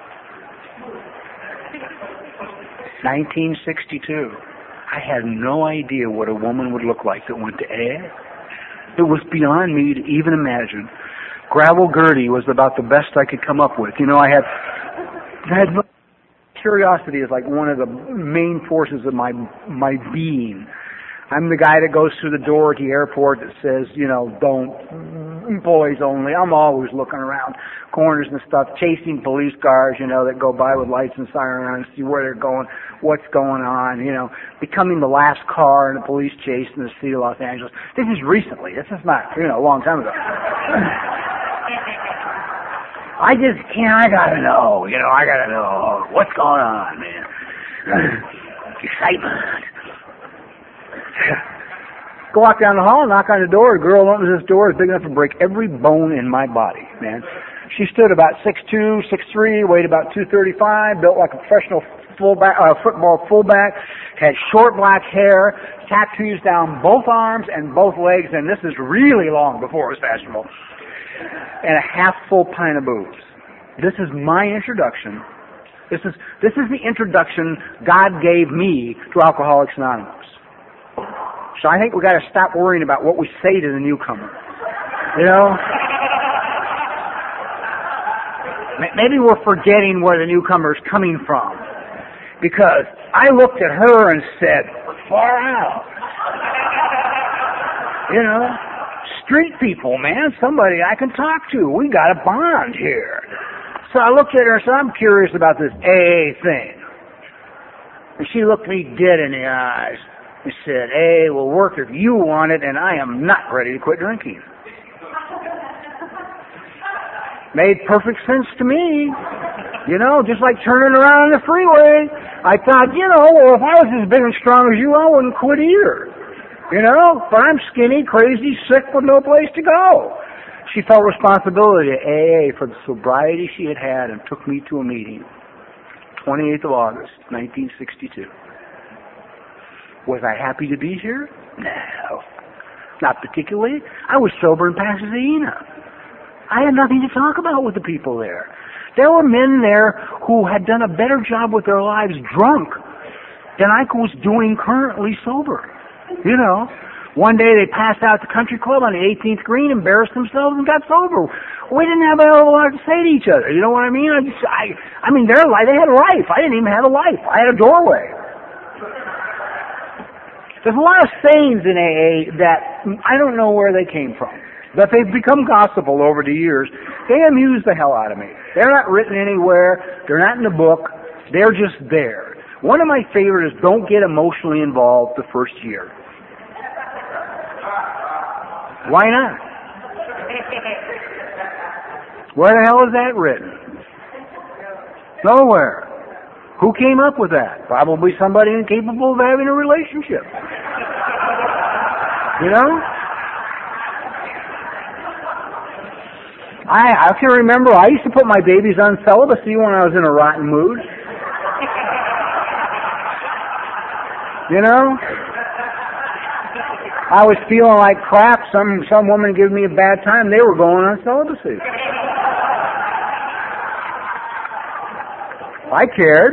1962. I had no idea what a woman would look like that went to AA. It was beyond me to even imagine. Gravel Gertie was about the best I could come up with. You know, I had curiosity is like one of the main forces of my being. I'm the guy that goes through the door at the airport that says, you know, don't, employees only. I'm always looking around corners and stuff, chasing police cars, you know, that go by with lights and siren on, see where they're going, what's going on, you know, becoming the last car in a police chase in the city of Los Angeles. This is recently. This is not, you know, a long time ago. I gotta know, you know, I gotta know what's going on, man. Excitement. Go walk down the hall, knock on the door. A girl opens this door, is big enough to break every bone in my body, man. She stood about 6'2", 6'3", weighed about 235, built like a professional football fullback, had short black hair, tattoos down both arms and both legs, and this is really long before it was fashionable, and a half full pint of booze. This is my introduction. This is the introduction God gave me to Alcoholics Anonymous. So I think we got to stop worrying about what we say to the newcomer. You know? Maybe we're forgetting where the newcomer's coming from. Because I looked at her and said, far out. You know? Street people, man. Somebody I can talk to. We got a bond here. So I looked at her and said, I'm curious about this AA thing. And she looked me dead in the eyes. He said, AA will work if you want it, and I am not ready to quit drinking. Made perfect sense to me. You know, just like turning around on the freeway. I thought, well, if I was as big and strong as you, I wouldn't quit either. You know, but I'm skinny, crazy, sick with no place to go. She felt responsibility at AA for the sobriety she had and took me to a meeting. 28th of August, 1962. Was I happy to be here? No. Not particularly. I was sober in Pasadena. I had nothing to talk about with the people there. There were men there who had done a better job with their lives drunk than I was doing currently sober. You know, one day they passed out at the country club on the 18th green, embarrassed themselves, and got sober. We didn't have a whole lot to say to each other. You know what I mean? I mean, their life, they had a life. I didn't even have a life. I had a doorway. There's a lot of sayings in AA that I don't know where they came from, but they've become gospel over the years. They amuse the hell out of me. They're not written anywhere. They're not in the book. They're just there. One of my favorites is don't get emotionally involved the first year. Why not? Where the hell is that written? Nowhere. Who came up with that? Probably somebody incapable of having a relationship. You know? I can remember I used to put my babies on celibacy when I was in a rotten mood. You know? I was feeling like crap. Some woman gave me a bad time. They were going on celibacy. I cared.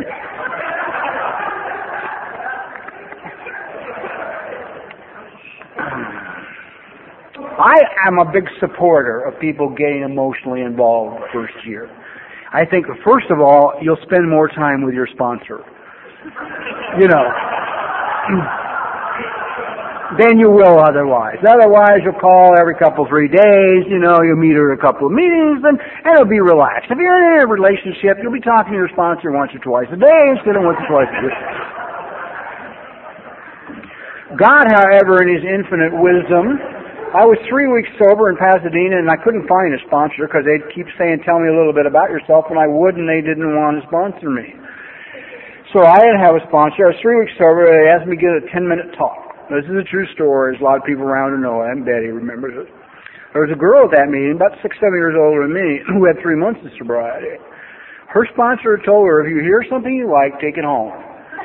I am a big supporter of people getting emotionally involved the first year. I think, first of all, you'll spend more time with your sponsor. You know. Than you will otherwise. Otherwise, you'll call every couple 3 days, you'll meet her at a couple of meetings, and it'll be relaxed. If you're in a relationship, you'll be talking to your sponsor once or twice a day instead of once or twice a day. God, however, in His infinite wisdom, I was 3 weeks sober in Pasadena, and I couldn't find a sponsor because they'd keep saying, tell me a little bit about yourself, and I would, and they didn't want to sponsor me. So I didn't have a sponsor. I was 3 weeks sober. They asked me to get a 10-minute talk. This is a true story. There's a lot of people around who know it. And Betty remembers it. There was a girl at that meeting, about 6, 7 years older than me, who had 3 months of sobriety. Her sponsor told her, if you hear something you like, take it home.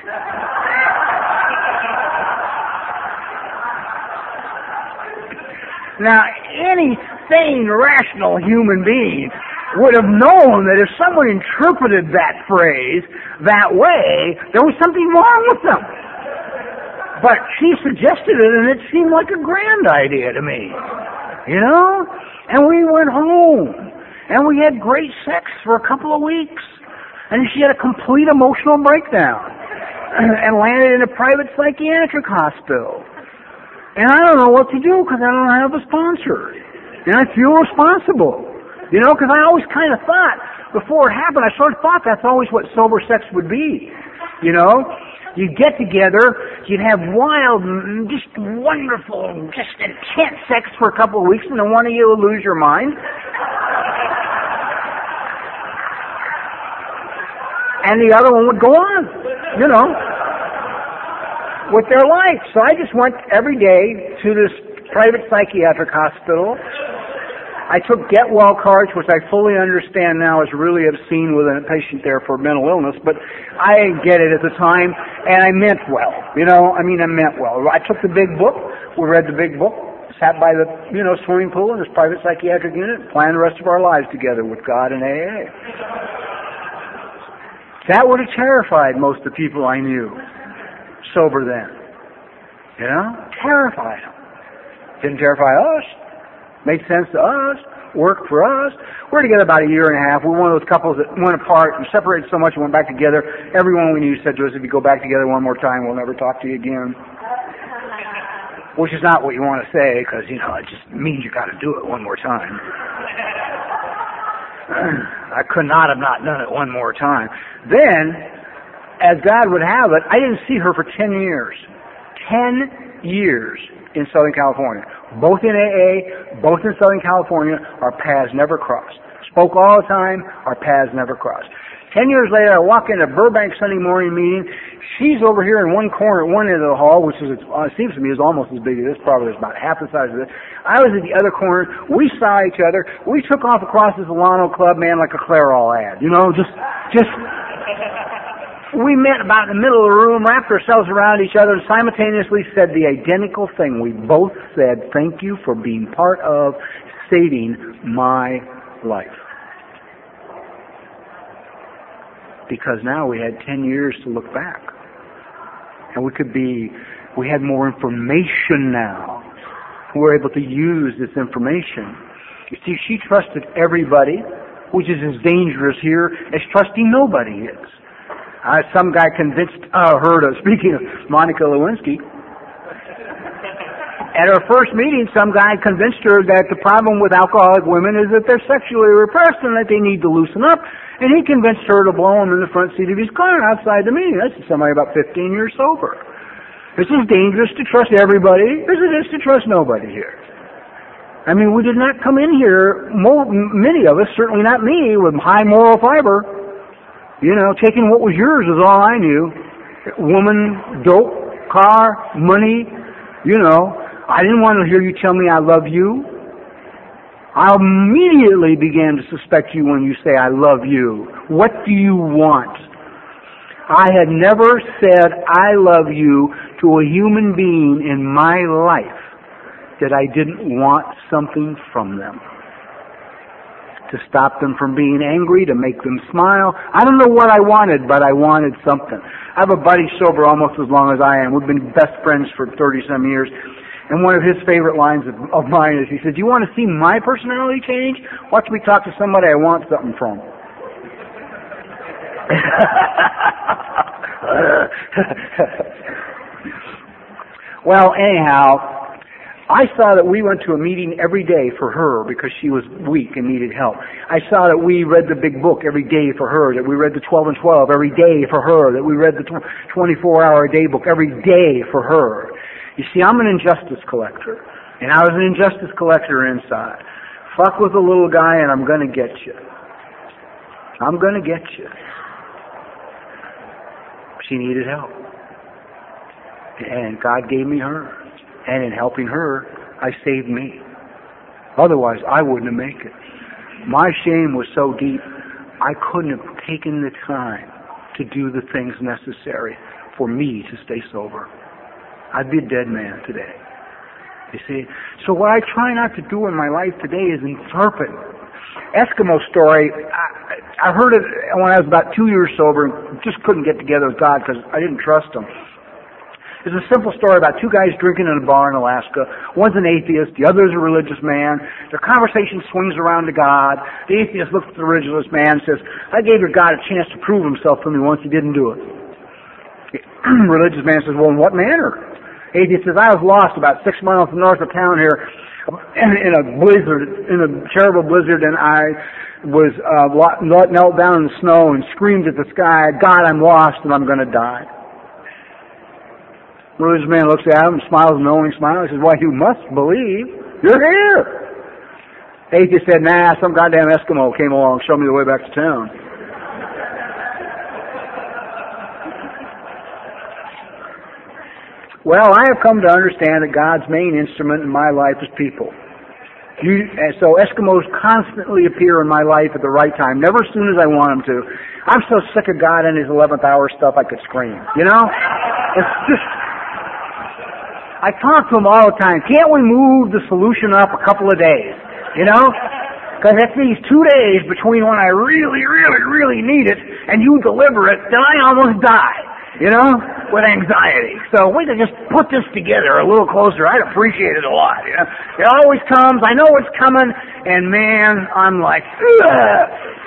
Now, any sane, rational human being would have known that if someone interpreted that phrase that way, there was something wrong with them. But she suggested it, and it seemed like a grand idea to me. And we went home, and we had great sex for a couple of weeks. And she had a complete emotional breakdown and landed in a private psychiatric hospital. And I don't know what to do because I don't have a sponsor. And I feel responsible. Because I always kind of thought, before it happened, I sort of thought that's always what sober sex would be. You'd get together, you'd have wild, just wonderful, just intense sex for a couple of weeks, and then one of you will lose your mind. And the other one would go on, with their life. So I just went every day to this private psychiatric hospital. I took get well cards, which I fully understand now is really obscene with a patient there for mental illness, but I didn't get it at the time, and I meant well. I meant well. I took the big book, we read the big book, sat by the, swimming pool in this private psychiatric unit, planned the rest of our lives together with God and AA. That would have terrified most of the people I knew, sober then. Terrified them. Didn't terrify us. Made sense to us, worked for us. We're together about 1.5 years. We're one of those couples that went apart and separated so much and went back together. Everyone we knew said to us, if you go back together one more time, we'll never talk to you again. Which is not what you want to say, because, it just means you got to do it one more time. I could not have not done it one more time. Then, as God would have it, I didn't see her for 10 years. 10 years in Southern California. Both in AA, both in Southern California, our paths never crossed. Spoke all the time, our paths never crossed. 10 years later, I walk into Burbank Sunday morning meeting. She's over here in one corner at one end of the hall, which is, it seems to me is almost as big as this, probably is about half the size of this. I was at the other corner. We saw each other. We took off across this Alano Club, man, like a Clairol ad. You know, just we met about in the middle of the room, wrapped ourselves around each other, and simultaneously said the identical thing. We both said, thank you for being part of saving my life. Because now we had 10 years to look back. And we had more information now. We're able to use this information. You see, she trusted everybody, which is as dangerous here as trusting nobody is. Some guy convinced her to, speaking of Monica Lewinsky, at her first meeting, some guy convinced her that the problem with alcoholic women is that they're sexually repressed and that they need to loosen up. And he convinced her to blow him in the front seat of his car outside the meeting. That's somebody about 15 years sober. It's as dangerous to trust everybody as it is to trust nobody here. I mean, we did not come in here, many of us, certainly not me, with high moral fiber. You know, taking what was yours is all I knew. Woman, dope, car, money, you know. I didn't want to hear you tell me I love you. I immediately began to suspect you when you say I love you. What do you want? I had never said I love you to a human being in my life that I didn't want something from them. To stop them from being angry, to make them smile. I don't know what I wanted, but I wanted something. I have a buddy sober almost as long as I am. We've been best friends for 30-some years. And one of his favorite lines of mine is, he said, "You want to see my personality change? Watch me talk to somebody I want something from." Well, anyhow, I saw that we went to a meeting every day for her because she was weak and needed help. I saw that we read the big book every day for her, that we read the 12 and 12 every day for her, that we read the 24-hour day book every day for her. You see, I'm an injustice collector, and I was an injustice collector inside. Fuck with a little guy and I'm going to get you. I'm going to get you. She needed help. And God gave me her. And in helping her, I saved me. Otherwise, I wouldn't have made it. My shame was so deep, I couldn't have taken the time to do the things necessary for me to stay sober. I'd be a dead man today. You see? So what I try not to do in my life today is interpret. Eskimo story, I heard it when I was about 2 years sober and just couldn't get together with God because I didn't trust Him. It's a simple story about two guys drinking in a bar in Alaska. One's an atheist, the other's a religious man. Their conversation swings around to God. The atheist looks at the religious man and says, "I gave your God a chance to prove Himself to me once. He didn't do it." The religious man says, "Well, in what manner?" Atheist says, "I was lost about 6 miles north of town here in a blizzard, in a terrible blizzard, and I was knelt down in the snow and screamed at the sky, 'God, I'm lost and I'm going to die.'" The religious man looks at him, smiles a knowing smile. He says, "Why, you must believe. You're here." Atheist said, "Nah, some goddamn Eskimo came along and showed me the way back to town." Well, I have come to understand that God's main instrument in my life is people. And so Eskimos constantly appear in my life at the right time, never as soon as I want them to. I'm so sick of God and His 11th hour stuff I could scream. You know? It's just... I talk to Him all the time. Can't we move the solution up a couple of days? You know? Because it's these 2 days between when I really, really, really need it and you deliver it, then I almost die. You know, with anxiety. So we could just put this together a little closer. I'd appreciate it a lot. You know? It always comes. I know it's coming, and man, I'm like, ugh.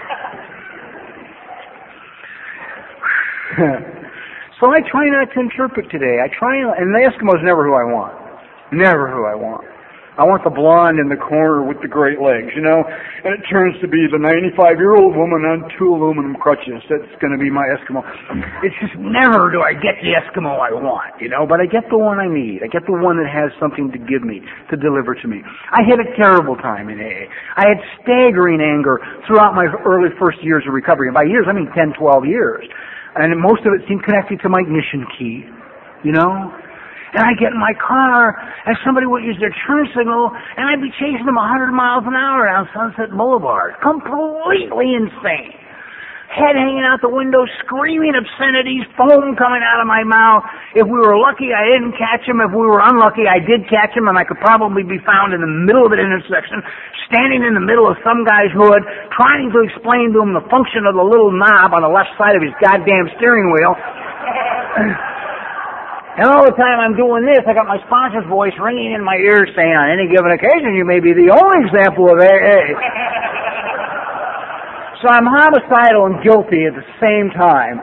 So I try not to interpret today. And the Eskimo's never who I want. Never who I want. I want the blonde in the corner with the great legs, you know, and it turns to be the 95-year-old woman on 2 aluminum crutches. That's going to be my Eskimo. It's just never do I get the Eskimo I want, you know, but I get the one I need. I get the one that has something to give me, to deliver to me. I had a terrible time in AA. I had staggering anger throughout my early first years of recovery. And by years, I mean 10, 12 years. And most of it seemed connected to my ignition key, you know. And I'd get in my car, and somebody would use their turn signal, and I'd be chasing them 100 miles an hour down Sunset Boulevard. Completely insane. Head hanging out the window, screaming obscenities, foam coming out of my mouth. If we were lucky, I didn't catch him. If we were unlucky, I did catch him, and I could probably be found in the middle of an intersection, standing in the middle of some guy's hood, trying to explain to him the function of the little knob on the left side of his goddamn steering wheel. And all the time I'm doing this, I got my sponsor's voice ringing in my ears saying, on any given occasion, you may be the only example of AA. So I'm homicidal and guilty at the same time.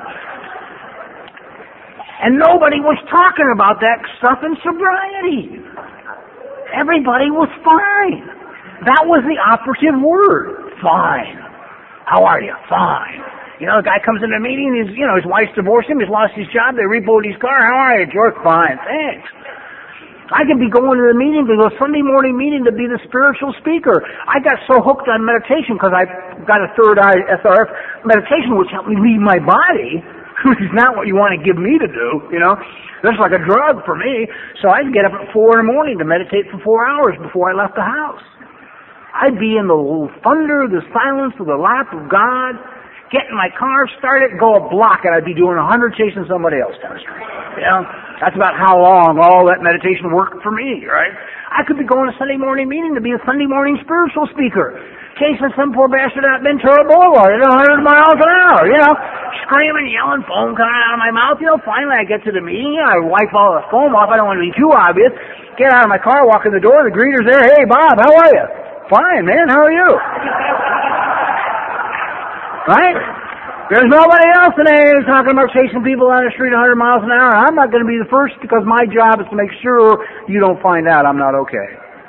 And nobody was talking about that stuff in sobriety. Everybody was fine. That was the operative word. Fine. How are you? Fine. You know, the guy comes into a meeting, his wife's divorced him, he's lost his job, they repoed his car. How are you, George? Fine, thanks. I could be going to the meeting, to a Sunday morning meeting, to be the spiritual speaker. I got so hooked on meditation because I got a third eye SRF meditation, which helped me leave my body, which is not what you want to give me to do, you know. That's like a drug for me. So I'd get up at 4 in the morning to meditate for 4 hours before I left the house. I'd be in the thunder, the silence of the lap of God, get in my car, start it, go a block, and I'd be doing 100 chasing somebody else down the street. You know, that's about how long all that meditation worked for me, right? I could be going to Sunday morning meeting to be a Sunday morning spiritual speaker, chasing some poor bastard out Ventura Boulevard at 100 miles an hour, you know, screaming, yelling, foam coming out of my mouth. You know, finally I get to the meeting, I wipe all the foam off, I don't want to be too obvious, get out of my car, walk in the door, the greeter's there, hey Bob, how are you? Fine, man, how are you? Right? There's nobody else in AA who's talking about chasing people down the street 100 miles an hour. I'm not going to be the first because my job is to make sure you don't find out I'm not okay.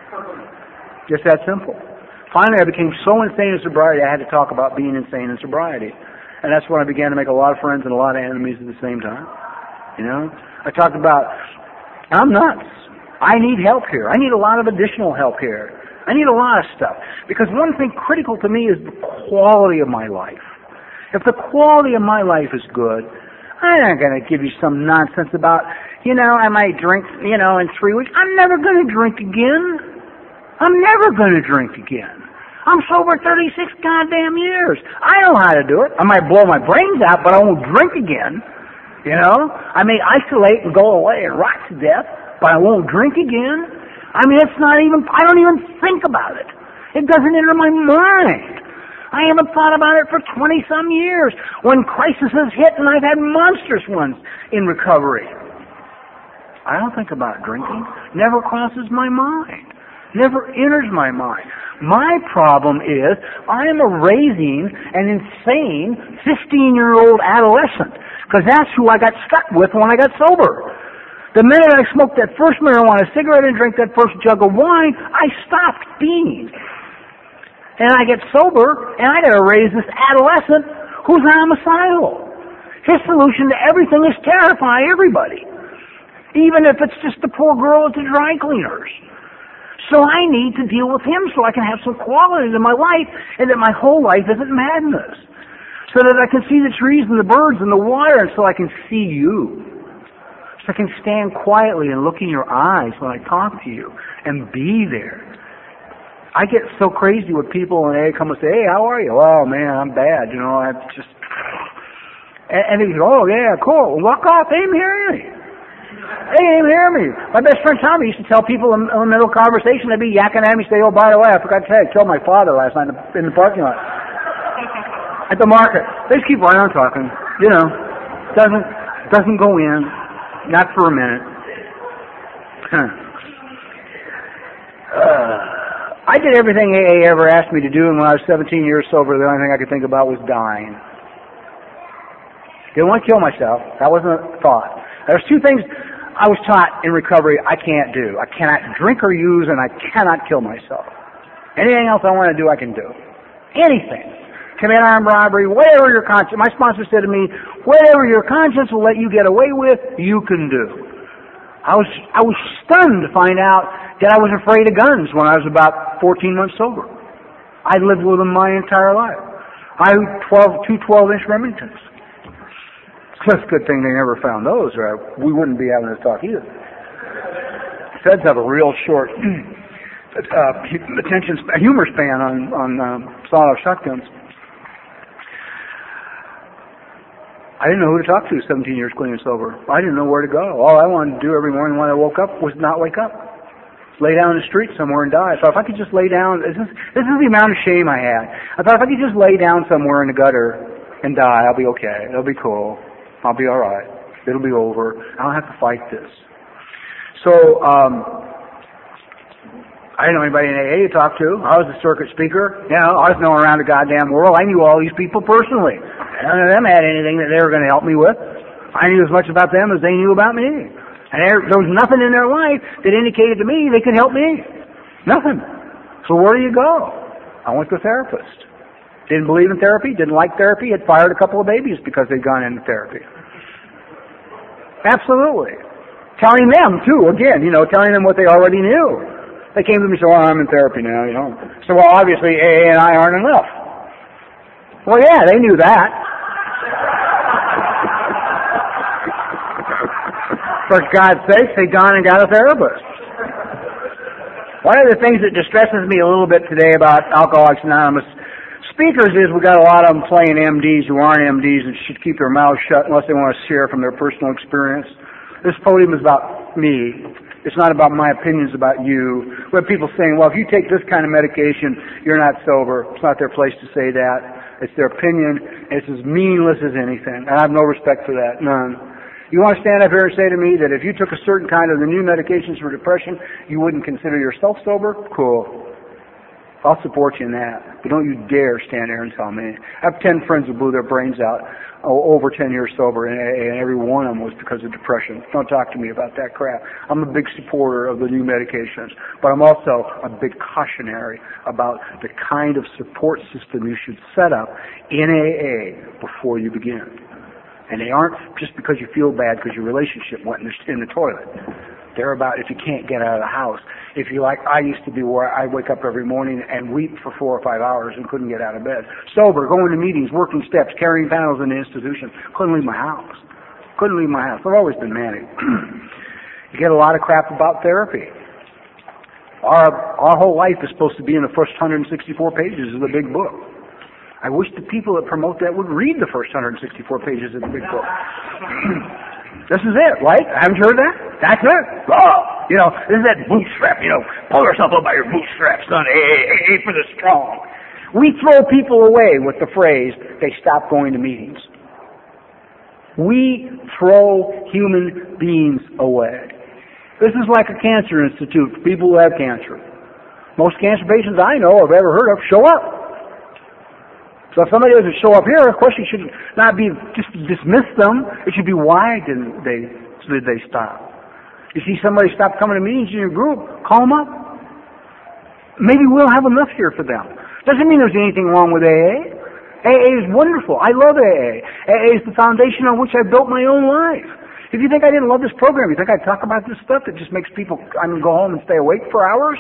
Just that simple. Finally, I became so insane in sobriety, I had to talk about being insane in sobriety. And that's when I began to make a lot of friends and a lot of enemies at the same time. You know? I talked about, I'm nuts. I need help here. I need a lot of additional help here. I need a lot of stuff. Because one thing critical to me is the quality of my life. If the quality of my life is good, I'm not going to give you some nonsense about, you know, I might drink, you know, in 3 weeks. I'm never going to drink again. I'm never going to drink again. I'm sober 36 goddamn years. I know how to do it. I might blow my brains out, but I won't drink again. You know? I may isolate and go away and rot to death, but I won't drink again. I mean, it's not even, I don't even think about it. It doesn't enter my mind. I haven't thought about it for 20-some years when crises hit and I've had monstrous ones in recovery. I don't think about drinking. Never crosses my mind. Never enters my mind. My problem is I am raising an insane 15-year-old adolescent because that's who I got stuck with when I got sober. The minute I smoked that first marijuana cigarette and drank that first jug of wine, I stopped being. And I get sober, and I got to raise this adolescent who's homicidal. His solution to everything is terrify everybody, even if it's just the poor girl at the dry cleaners. So I need to deal with him so I can have some quality in my life, and that my whole life isn't madness. So that I can see the trees and the birds and the water, and so I can see you. So I can stand quietly and look in your eyes when I talk to you and be there. I get so crazy with people when they come and say, hey, how are you? Oh, man, I'm bad. You know, I just... And they go, oh, yeah, cool. Well, walk off. They didn't hear me. They didn't hear me. My best friend Tommy used to tell people in the middle of conversation, they'd be yakking at me, say, oh, by the way, I forgot to tell you, I killed my father last night in the parking lot. At the market. They just keep right on talking. You know, doesn't go in. Not for a minute. I did everything AA ever asked me to do, and when I was 17 years sober, the only thing I could think about was dying. Didn't want to kill myself. That wasn't a thought. There's two things I was taught in recovery I can't do. I cannot drink or use, and I cannot kill myself. Anything else I want to do, I can do. Anything. Commit armed robbery, whatever your conscience. My sponsor said to me, whatever your conscience will let you get away with, you can do. I was stunned to find out that I was afraid of guns when I was about 14 months sober. I lived with them my entire life. I had two 12-inch Remingtons. It's a good thing they never found those, or we wouldn't be having this talk either. Feds have a real short humor span on sawed-off shotguns. I didn't know who to talk to 17 years clean and sober. I didn't know where to go. All I wanted to do every morning when I woke up was not wake up. Lay down in the street somewhere and die. I thought if I could just lay down, this is the amount of shame I had. I thought if I could just lay down somewhere in the gutter and die, I'll be okay. It'll be cool. I'll be all right. It'll be over. I don't have to fight this. So, I didn't know anybody in AA to talk to. I was a circuit speaker. You know, I was known around the goddamn world. I knew all these people personally. None of them had anything that they were going to help me with. I knew as much about them as they knew about me. And there was nothing in their life that indicated to me they could help me. Nothing. So where do you go? I went to a therapist. Didn't believe in therapy, didn't like therapy, had fired a couple of babies because they'd gone into therapy. Absolutely. Telling them, too, again, telling them what they already knew. They came to me and said, well, I'm in therapy now, So, well, obviously, AA and I aren't enough. Well, yeah, they knew that. For God's sake, they'd gone and got a therapist. One of the things that distresses me a little bit today about Alcoholics Anonymous speakers is we got a lot of them playing MDs who aren't MDs and should keep their mouths shut unless they want to share from their personal experience. This podium is about me. It's not about my opinions about you. We have people saying, well, if you take this kind of medication, you're not sober. It's not their place to say that. It's their opinion. It's as meaningless as anything. I have no respect for that. None. You want to stand up here and say to me that if you took a certain kind of the new medications for depression, you wouldn't consider yourself sober? Cool. I'll support you in that. But don't you dare stand there and tell me. I have 10 friends who blew their brains out over 10 years sober in AA, and every one of them was because of depression. Don't talk to me about that crap. I'm a big supporter of the new medications, but I'm also a big cautionary about the kind of support system you should set up in AA before you begin. And they aren't just because you feel bad because your relationship went in the toilet. They're about if you can't get out of the house. If you like, I used to be where I wake up every morning and weep for 4 or 5 hours and couldn't get out of bed. Sober, going to meetings, working steps, carrying panels in the institution. Couldn't leave my house. Couldn't leave my house. I've always been manic. You get a lot of crap about therapy. Our whole life is supposed to be in the first 164 pages of the big book. I wish the people that promote that would read the first 164 pages of the big book. This is it, right? Haven't you heard that? That's it. Oh, this is that bootstrap, pull yourself up by your bootstraps, son. AA for the strong. We throw people away with the phrase, they stop going to meetings. We throw human beings away. This is like a cancer institute for people who have cancer. Most cancer patients I know have ever heard of show up. So if somebody doesn't show up here, of course you should not be just dismiss them. It should be why did they stop? You see somebody stop coming to meetings in your group, call them up. Maybe we'll have enough here for them. Doesn't mean there's anything wrong with AA. AA is wonderful. I love AA. AA is the foundation on which I built my own life. If you think I didn't love this program, you think I'd talk about this stuff that just makes people go home and stay awake for hours?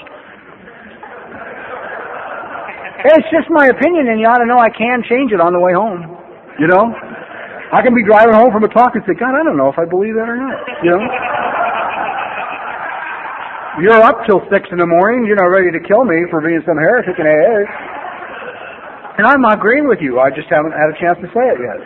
It's just my opinion, and you ought to know I can change it on the way home. I can be driving home from a talk and say, God, I don't know if I believe that or not. You're up till 6 in the morning, ready to kill me for being some heretic in AA. And I'm not agreeing with you. I just haven't had a chance to say it yet.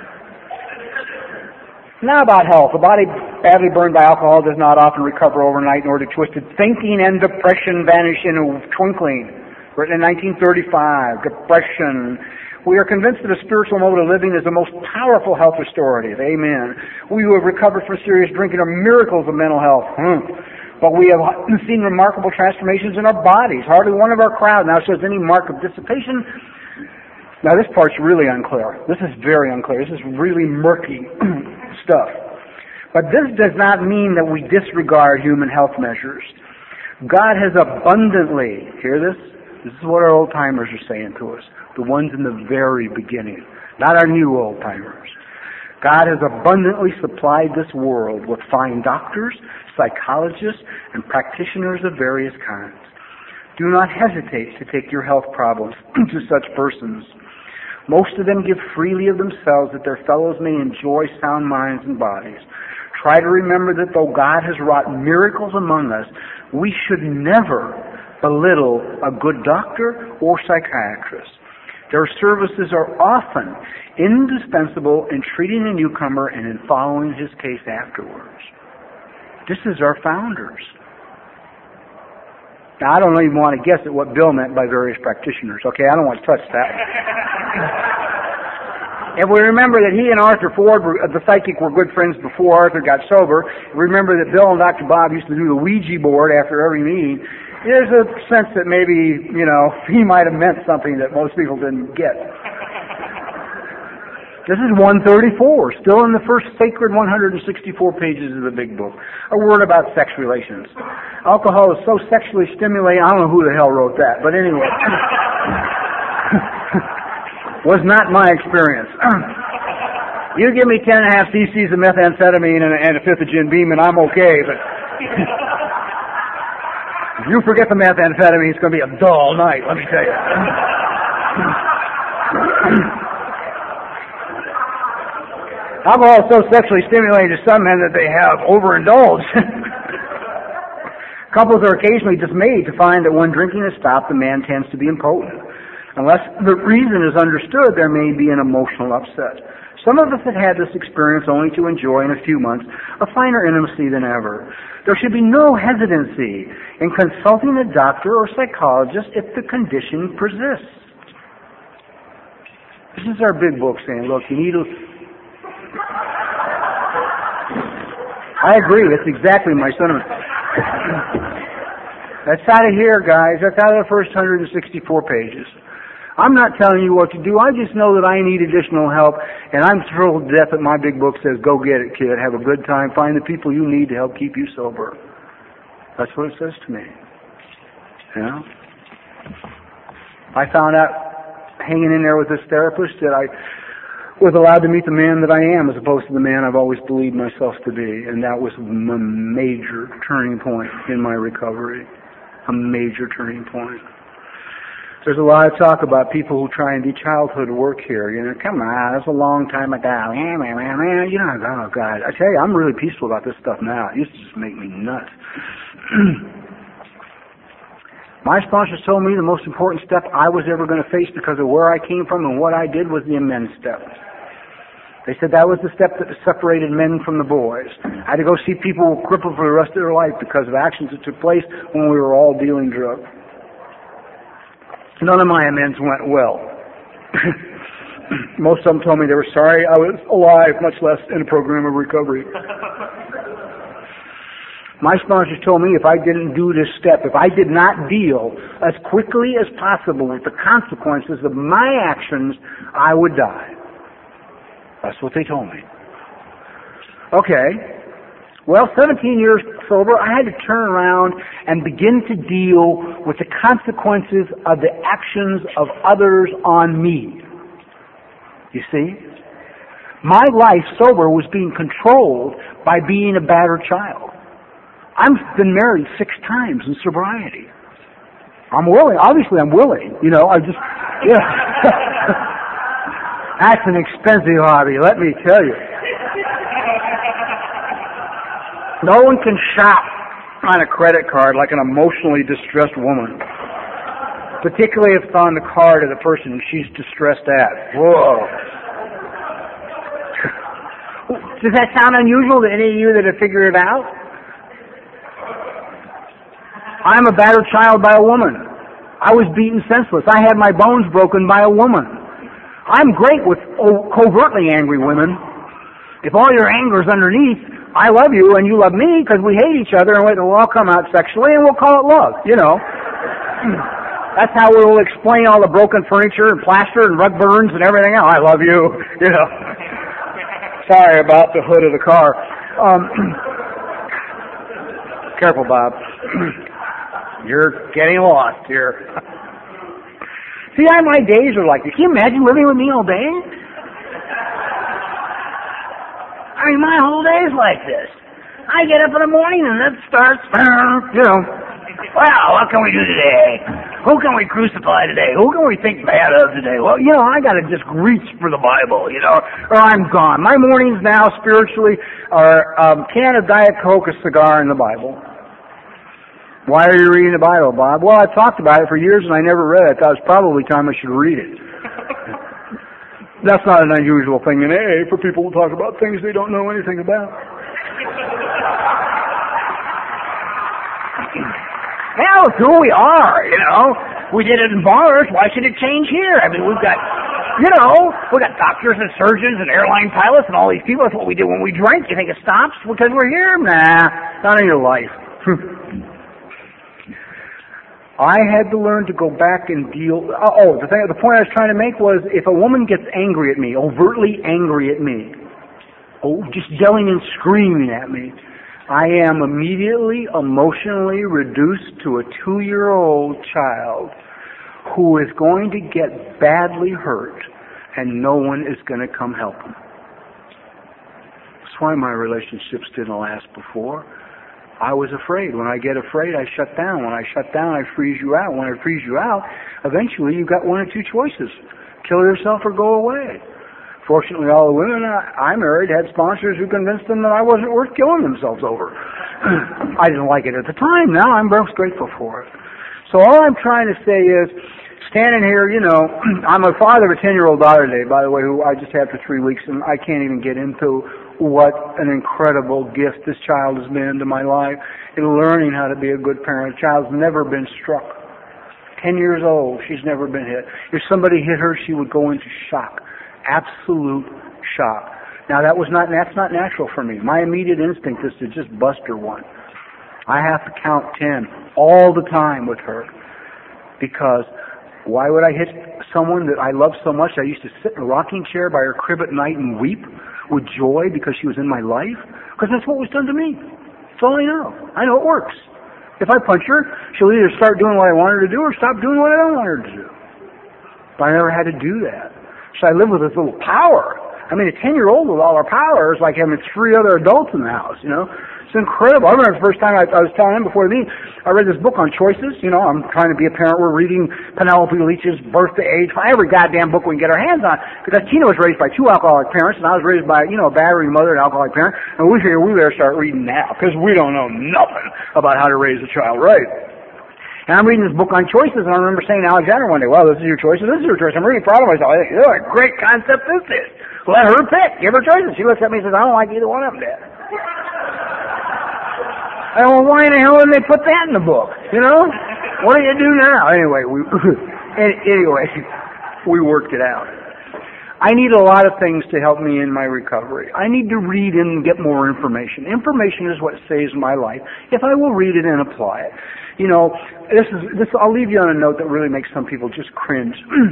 Now about health. A body badly burned by alcohol does not often recover overnight, nor do twisted thinking and depression vanish in a twinkling. Written in 1935, depression. We are convinced that a spiritual mode of living is the most powerful health restorative. Amen. We who have recovered from serious drinking are miracles of mental health. But we have seen remarkable transformations in our bodies. Hardly one of our crowd now shows any mark of dissipation. Now this part's really unclear. This is very unclear. This is really murky stuff. But this does not mean that we disregard human health measures. God has abundantly, hear this? This is what our old-timers are saying to us, the ones in the very beginning, not our new old-timers. God has abundantly supplied this world with fine doctors, psychologists, and practitioners of various kinds. Do not hesitate to take your health problems to such persons. Most of them give freely of themselves that their fellows may enjoy sound minds and bodies. Try to remember that though God has wrought miracles among us, we should never belittle a good doctor or psychiatrist. Their services are often indispensable in treating a newcomer and in following his case afterwards. This is our founders. Now, I don't even want to guess at what Bill meant by various practitioners. Okay, I don't want to touch that. If we remember that he and Arthur Ford, the psychic, were good friends before Arthur got sober, remember that Bill and Dr. Bob used to do the Ouija board after every meeting, there's a sense that maybe, he might have meant something that most people didn't get. This is 134, still in the first sacred 164 pages of the big book. A word about sex relations. Alcohol is so sexually stimulating, I don't know who the hell wrote that, but anyway. Was not my experience. You give me 10.5 cc's of methamphetamine and a fifth of Jim Beam and I'm okay, but if you forget the methamphetamine, it's going to be a dull night, let me tell you. Alcohol is so sexually stimulating to some men that they have overindulged. Couples are occasionally dismayed to find that when drinking is stopped, the man tends to be impotent. Unless the reason is understood, there may be an emotional upset. Some of us have had this experience only to enjoy in a few months a finer intimacy than ever. There should be no hesitancy in consulting a doctor or psychologist if the condition persists. This is our big book saying, look, you need to... I agree, that's exactly my sentiment. That's out of here, guys. That's out of the first 164 pages. I'm not telling you what to do. I just know that I need additional help, and I'm thrilled to death that my big book says, go get it, kid. Have a good time. Find the people you need to help keep you sober. That's what it says to me. I found out, hanging in there with this therapist, that I was allowed to meet the man that I am as opposed to the man I've always believed myself to be, and that was a major turning point in my recovery. A major turning point. There's a lot of talk about people who try and do childhood work here. Come on, that's a long time ago. Oh God. I tell you, I'm really peaceful about this stuff now. It used to just make me nuts. My sponsors told me the most important step I was ever going to face because of where I came from and what I did was the amends step. They said that was the step that separated men from the boys. I had to go see people crippled for the rest of their life because of actions that took place when we were all dealing drugs. None of my amends went well. Most of them told me they were sorry I was alive, much less in a program of recovery. My sponsors told me if I didn't do this step, if I did not deal as quickly as possible with the consequences of my actions, I would die. That's what they told me. Okay. Well, 17 years sober, I had to turn around and begin to deal with the consequences of the actions of others on me. You see? My life sober was being controlled by being a battered child. I've been married 6 times in sobriety. I'm willing. Obviously, I'm willing. That's an expensive hobby, let me tell you. No one can shop on a credit card like an emotionally distressed woman. Particularly if it's on the card of the person she's distressed at. Whoa. Does that sound unusual to any of you that have figured it out? I'm a battered child by a woman. I was beaten senseless. I had my bones broken by a woman. I'm great with covertly angry women. If all your anger is underneath, I love you and you love me because we hate each other and we'll all come out sexually and we'll call it love, That's how we'll explain all the broken furniture and plaster and rug burns and everything else. I love you, Sorry about the hood of the car. Careful, Bob. You're getting lost here. See, my days are like this. Can you imagine living with me all day? I mean, my whole day's like this. I get up in the morning and it starts, well, what can we do today? Who can we crucify today? Who can we think bad of today? Well, I got to just reach for the Bible, or I'm gone. My mornings now, spiritually, are a can of Diet Coke, a cigar, and the Bible. Why are you reading the Bible, Bob? Well, I've talked about it for years and I never read it. I thought it was probably time I should read it. That's not an unusual thing in AA for people to talk about things they don't know anything about. Well, it's who we are, We did it in bars. Why should it change here? I mean, we've got, we've got doctors and surgeons and airline pilots and all these people. That's what we do when we drink. You think it stops because we're here? Nah, not in your life. I had to learn to go back and deal. The point I was trying to make was, if a woman gets angry at me, overtly angry at me, just yelling and screaming at me, I am immediately emotionally reduced to a 2-year-old child who is going to get badly hurt, and no one is going to come help him. That's why my relationships didn't last before. I was afraid. When I get afraid, I shut down. When I shut down, I freeze you out. When I freeze you out, eventually you've got one or two choices. Kill yourself or go away. Fortunately, all the women I married had sponsors who convinced them that I wasn't worth killing themselves over. I didn't like it at the time. Now I'm most grateful for it. So all I'm trying to say is, standing here, I'm a father of a 10-year-old daughter today, by the way, who I just had for 3 weeks, and I can't even get into what an incredible gift this child has been to my life in learning how to be a good parent. The child's never been struck. 10 years old, she's never been hit. If somebody hit her, she would go into shock. Absolute shock. Now that's not natural for me. My immediate instinct is to just bust her one. I have to count 10 all the time with her, because why would I hit someone that I love so much? I used to sit in a rocking chair by her crib at night and weep with joy because she was in my life, because that's what was done to me. That's all I know. I know it works. If I punch her, she'll either start doing what I want her to do or stop doing what I don't want her to do. But I never had to do that. So I live with this little power. I mean, a 10-year-old with all her power is like having 3 other adults in the house, It's incredible. I remember the first time I was telling him before the meeting, I read this book on choices. I'm trying to be a parent. We're reading Penelope Leach's Birth to Age, every goddamn book we can get our hands on. Because Tina was raised by 2 alcoholic parents, and I was raised by, a battery mother and alcoholic parent. And we figured we better start reading now, because we don't know nothing about how to raise a child right. And I'm reading this book on choices, and I remember saying to Alexander one day, well, this is your choice, and this is your choice. I'm really proud of myself. I think, what a great concept this is. Let her pick. Give her choices. She looks at me and says, I don't like either one of them, Dad. I don't know, why in the hell did they put that in the book? What do you do now? Anyway, we worked it out. I need a lot of things to help me in my recovery. I need to read and get more information. Information is what saves my life, if I will read it and apply it. I'll leave you on a note that really makes some people just cringe.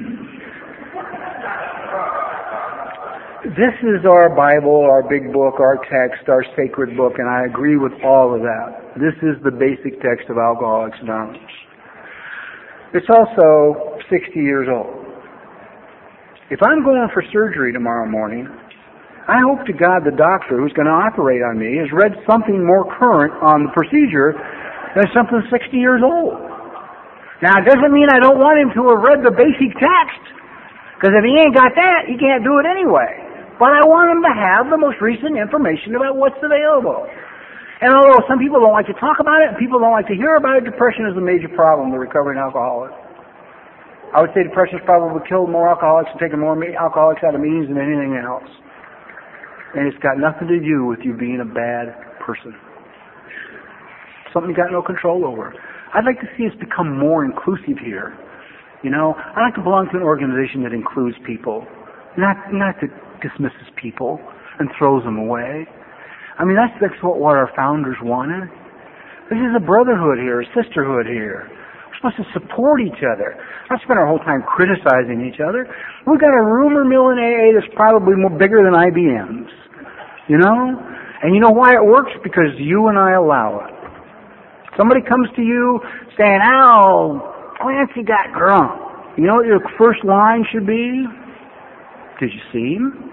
This is our Bible, our big book, our text, our sacred book, and I agree with all of that. This is the basic text of Alcoholics Anonymous. It's also 60 years old. If I'm going for surgery tomorrow morning, I hope to God the doctor who's going to operate on me has read something more current on the procedure than something 60 years old. Now, it doesn't mean I don't want him to have read the basic text, because if he ain't got that, he can't do it anyway. But I want him to have the most recent information about what's available. And although some people don't like to talk about it, and people don't like to hear about it, depression is a major problem with recovering alcoholics. I would say depression has probably killed more alcoholics and taken more alcoholics out of meetings than anything else. And it's got nothing to do with you being a bad person. Something you got no control over. I'd like to see us become more inclusive here. I like to belong to an organization that includes people, not that dismisses people and throws them away. I mean, that's what our founders wanted. This is a brotherhood here, a sisterhood here. We're supposed to support each other, not spend our whole time criticizing each other. We've got a rumor mill in AA that's probably bigger than IBM's. And you know why it works? Because you and I allow it. Somebody comes to you saying, "Oh, Clancy got drunk." You know what your first line should be? Did you see him?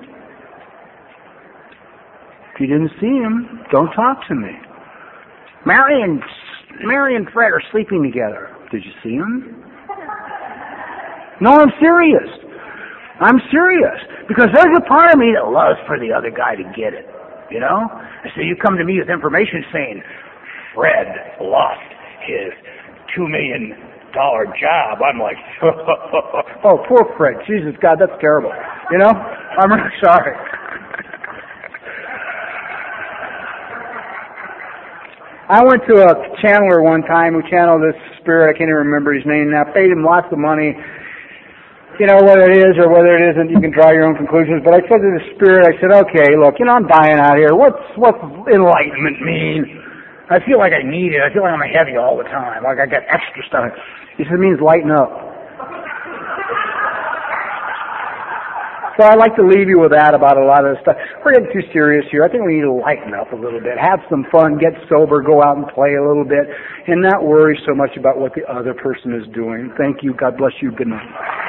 If you didn't see him, don't talk to me. Mary and Fred are sleeping together. Did you see him? No, I'm serious. I'm serious. Because there's a part of me that loves for the other guy to get it. You know? And so you come to me with information saying, Fred lost his $2 million job. I'm like, oh, poor Fred. Jesus, God, that's terrible. You know? I'm really sorry. I went to a channeler one time who channeled this spirit. I can't even remember his name now. Paid him lots of money. You know, whether it is or whether it isn't, you can draw your own conclusions. But I said to the spirit, I said, okay, look, you know, I'm dying out here. What's enlightenment mean? I feel like I need it. I feel like I'm heavy all the time. Like I got extra stuff. He said, it means lighten up. So I'd like to leave you with that about a lot of this stuff. We're getting too serious here. I think we need to lighten up a little bit. Have some fun. Get sober. Go out and play a little bit. And not worry so much about what the other person is doing. Thank you. God bless you. Good night.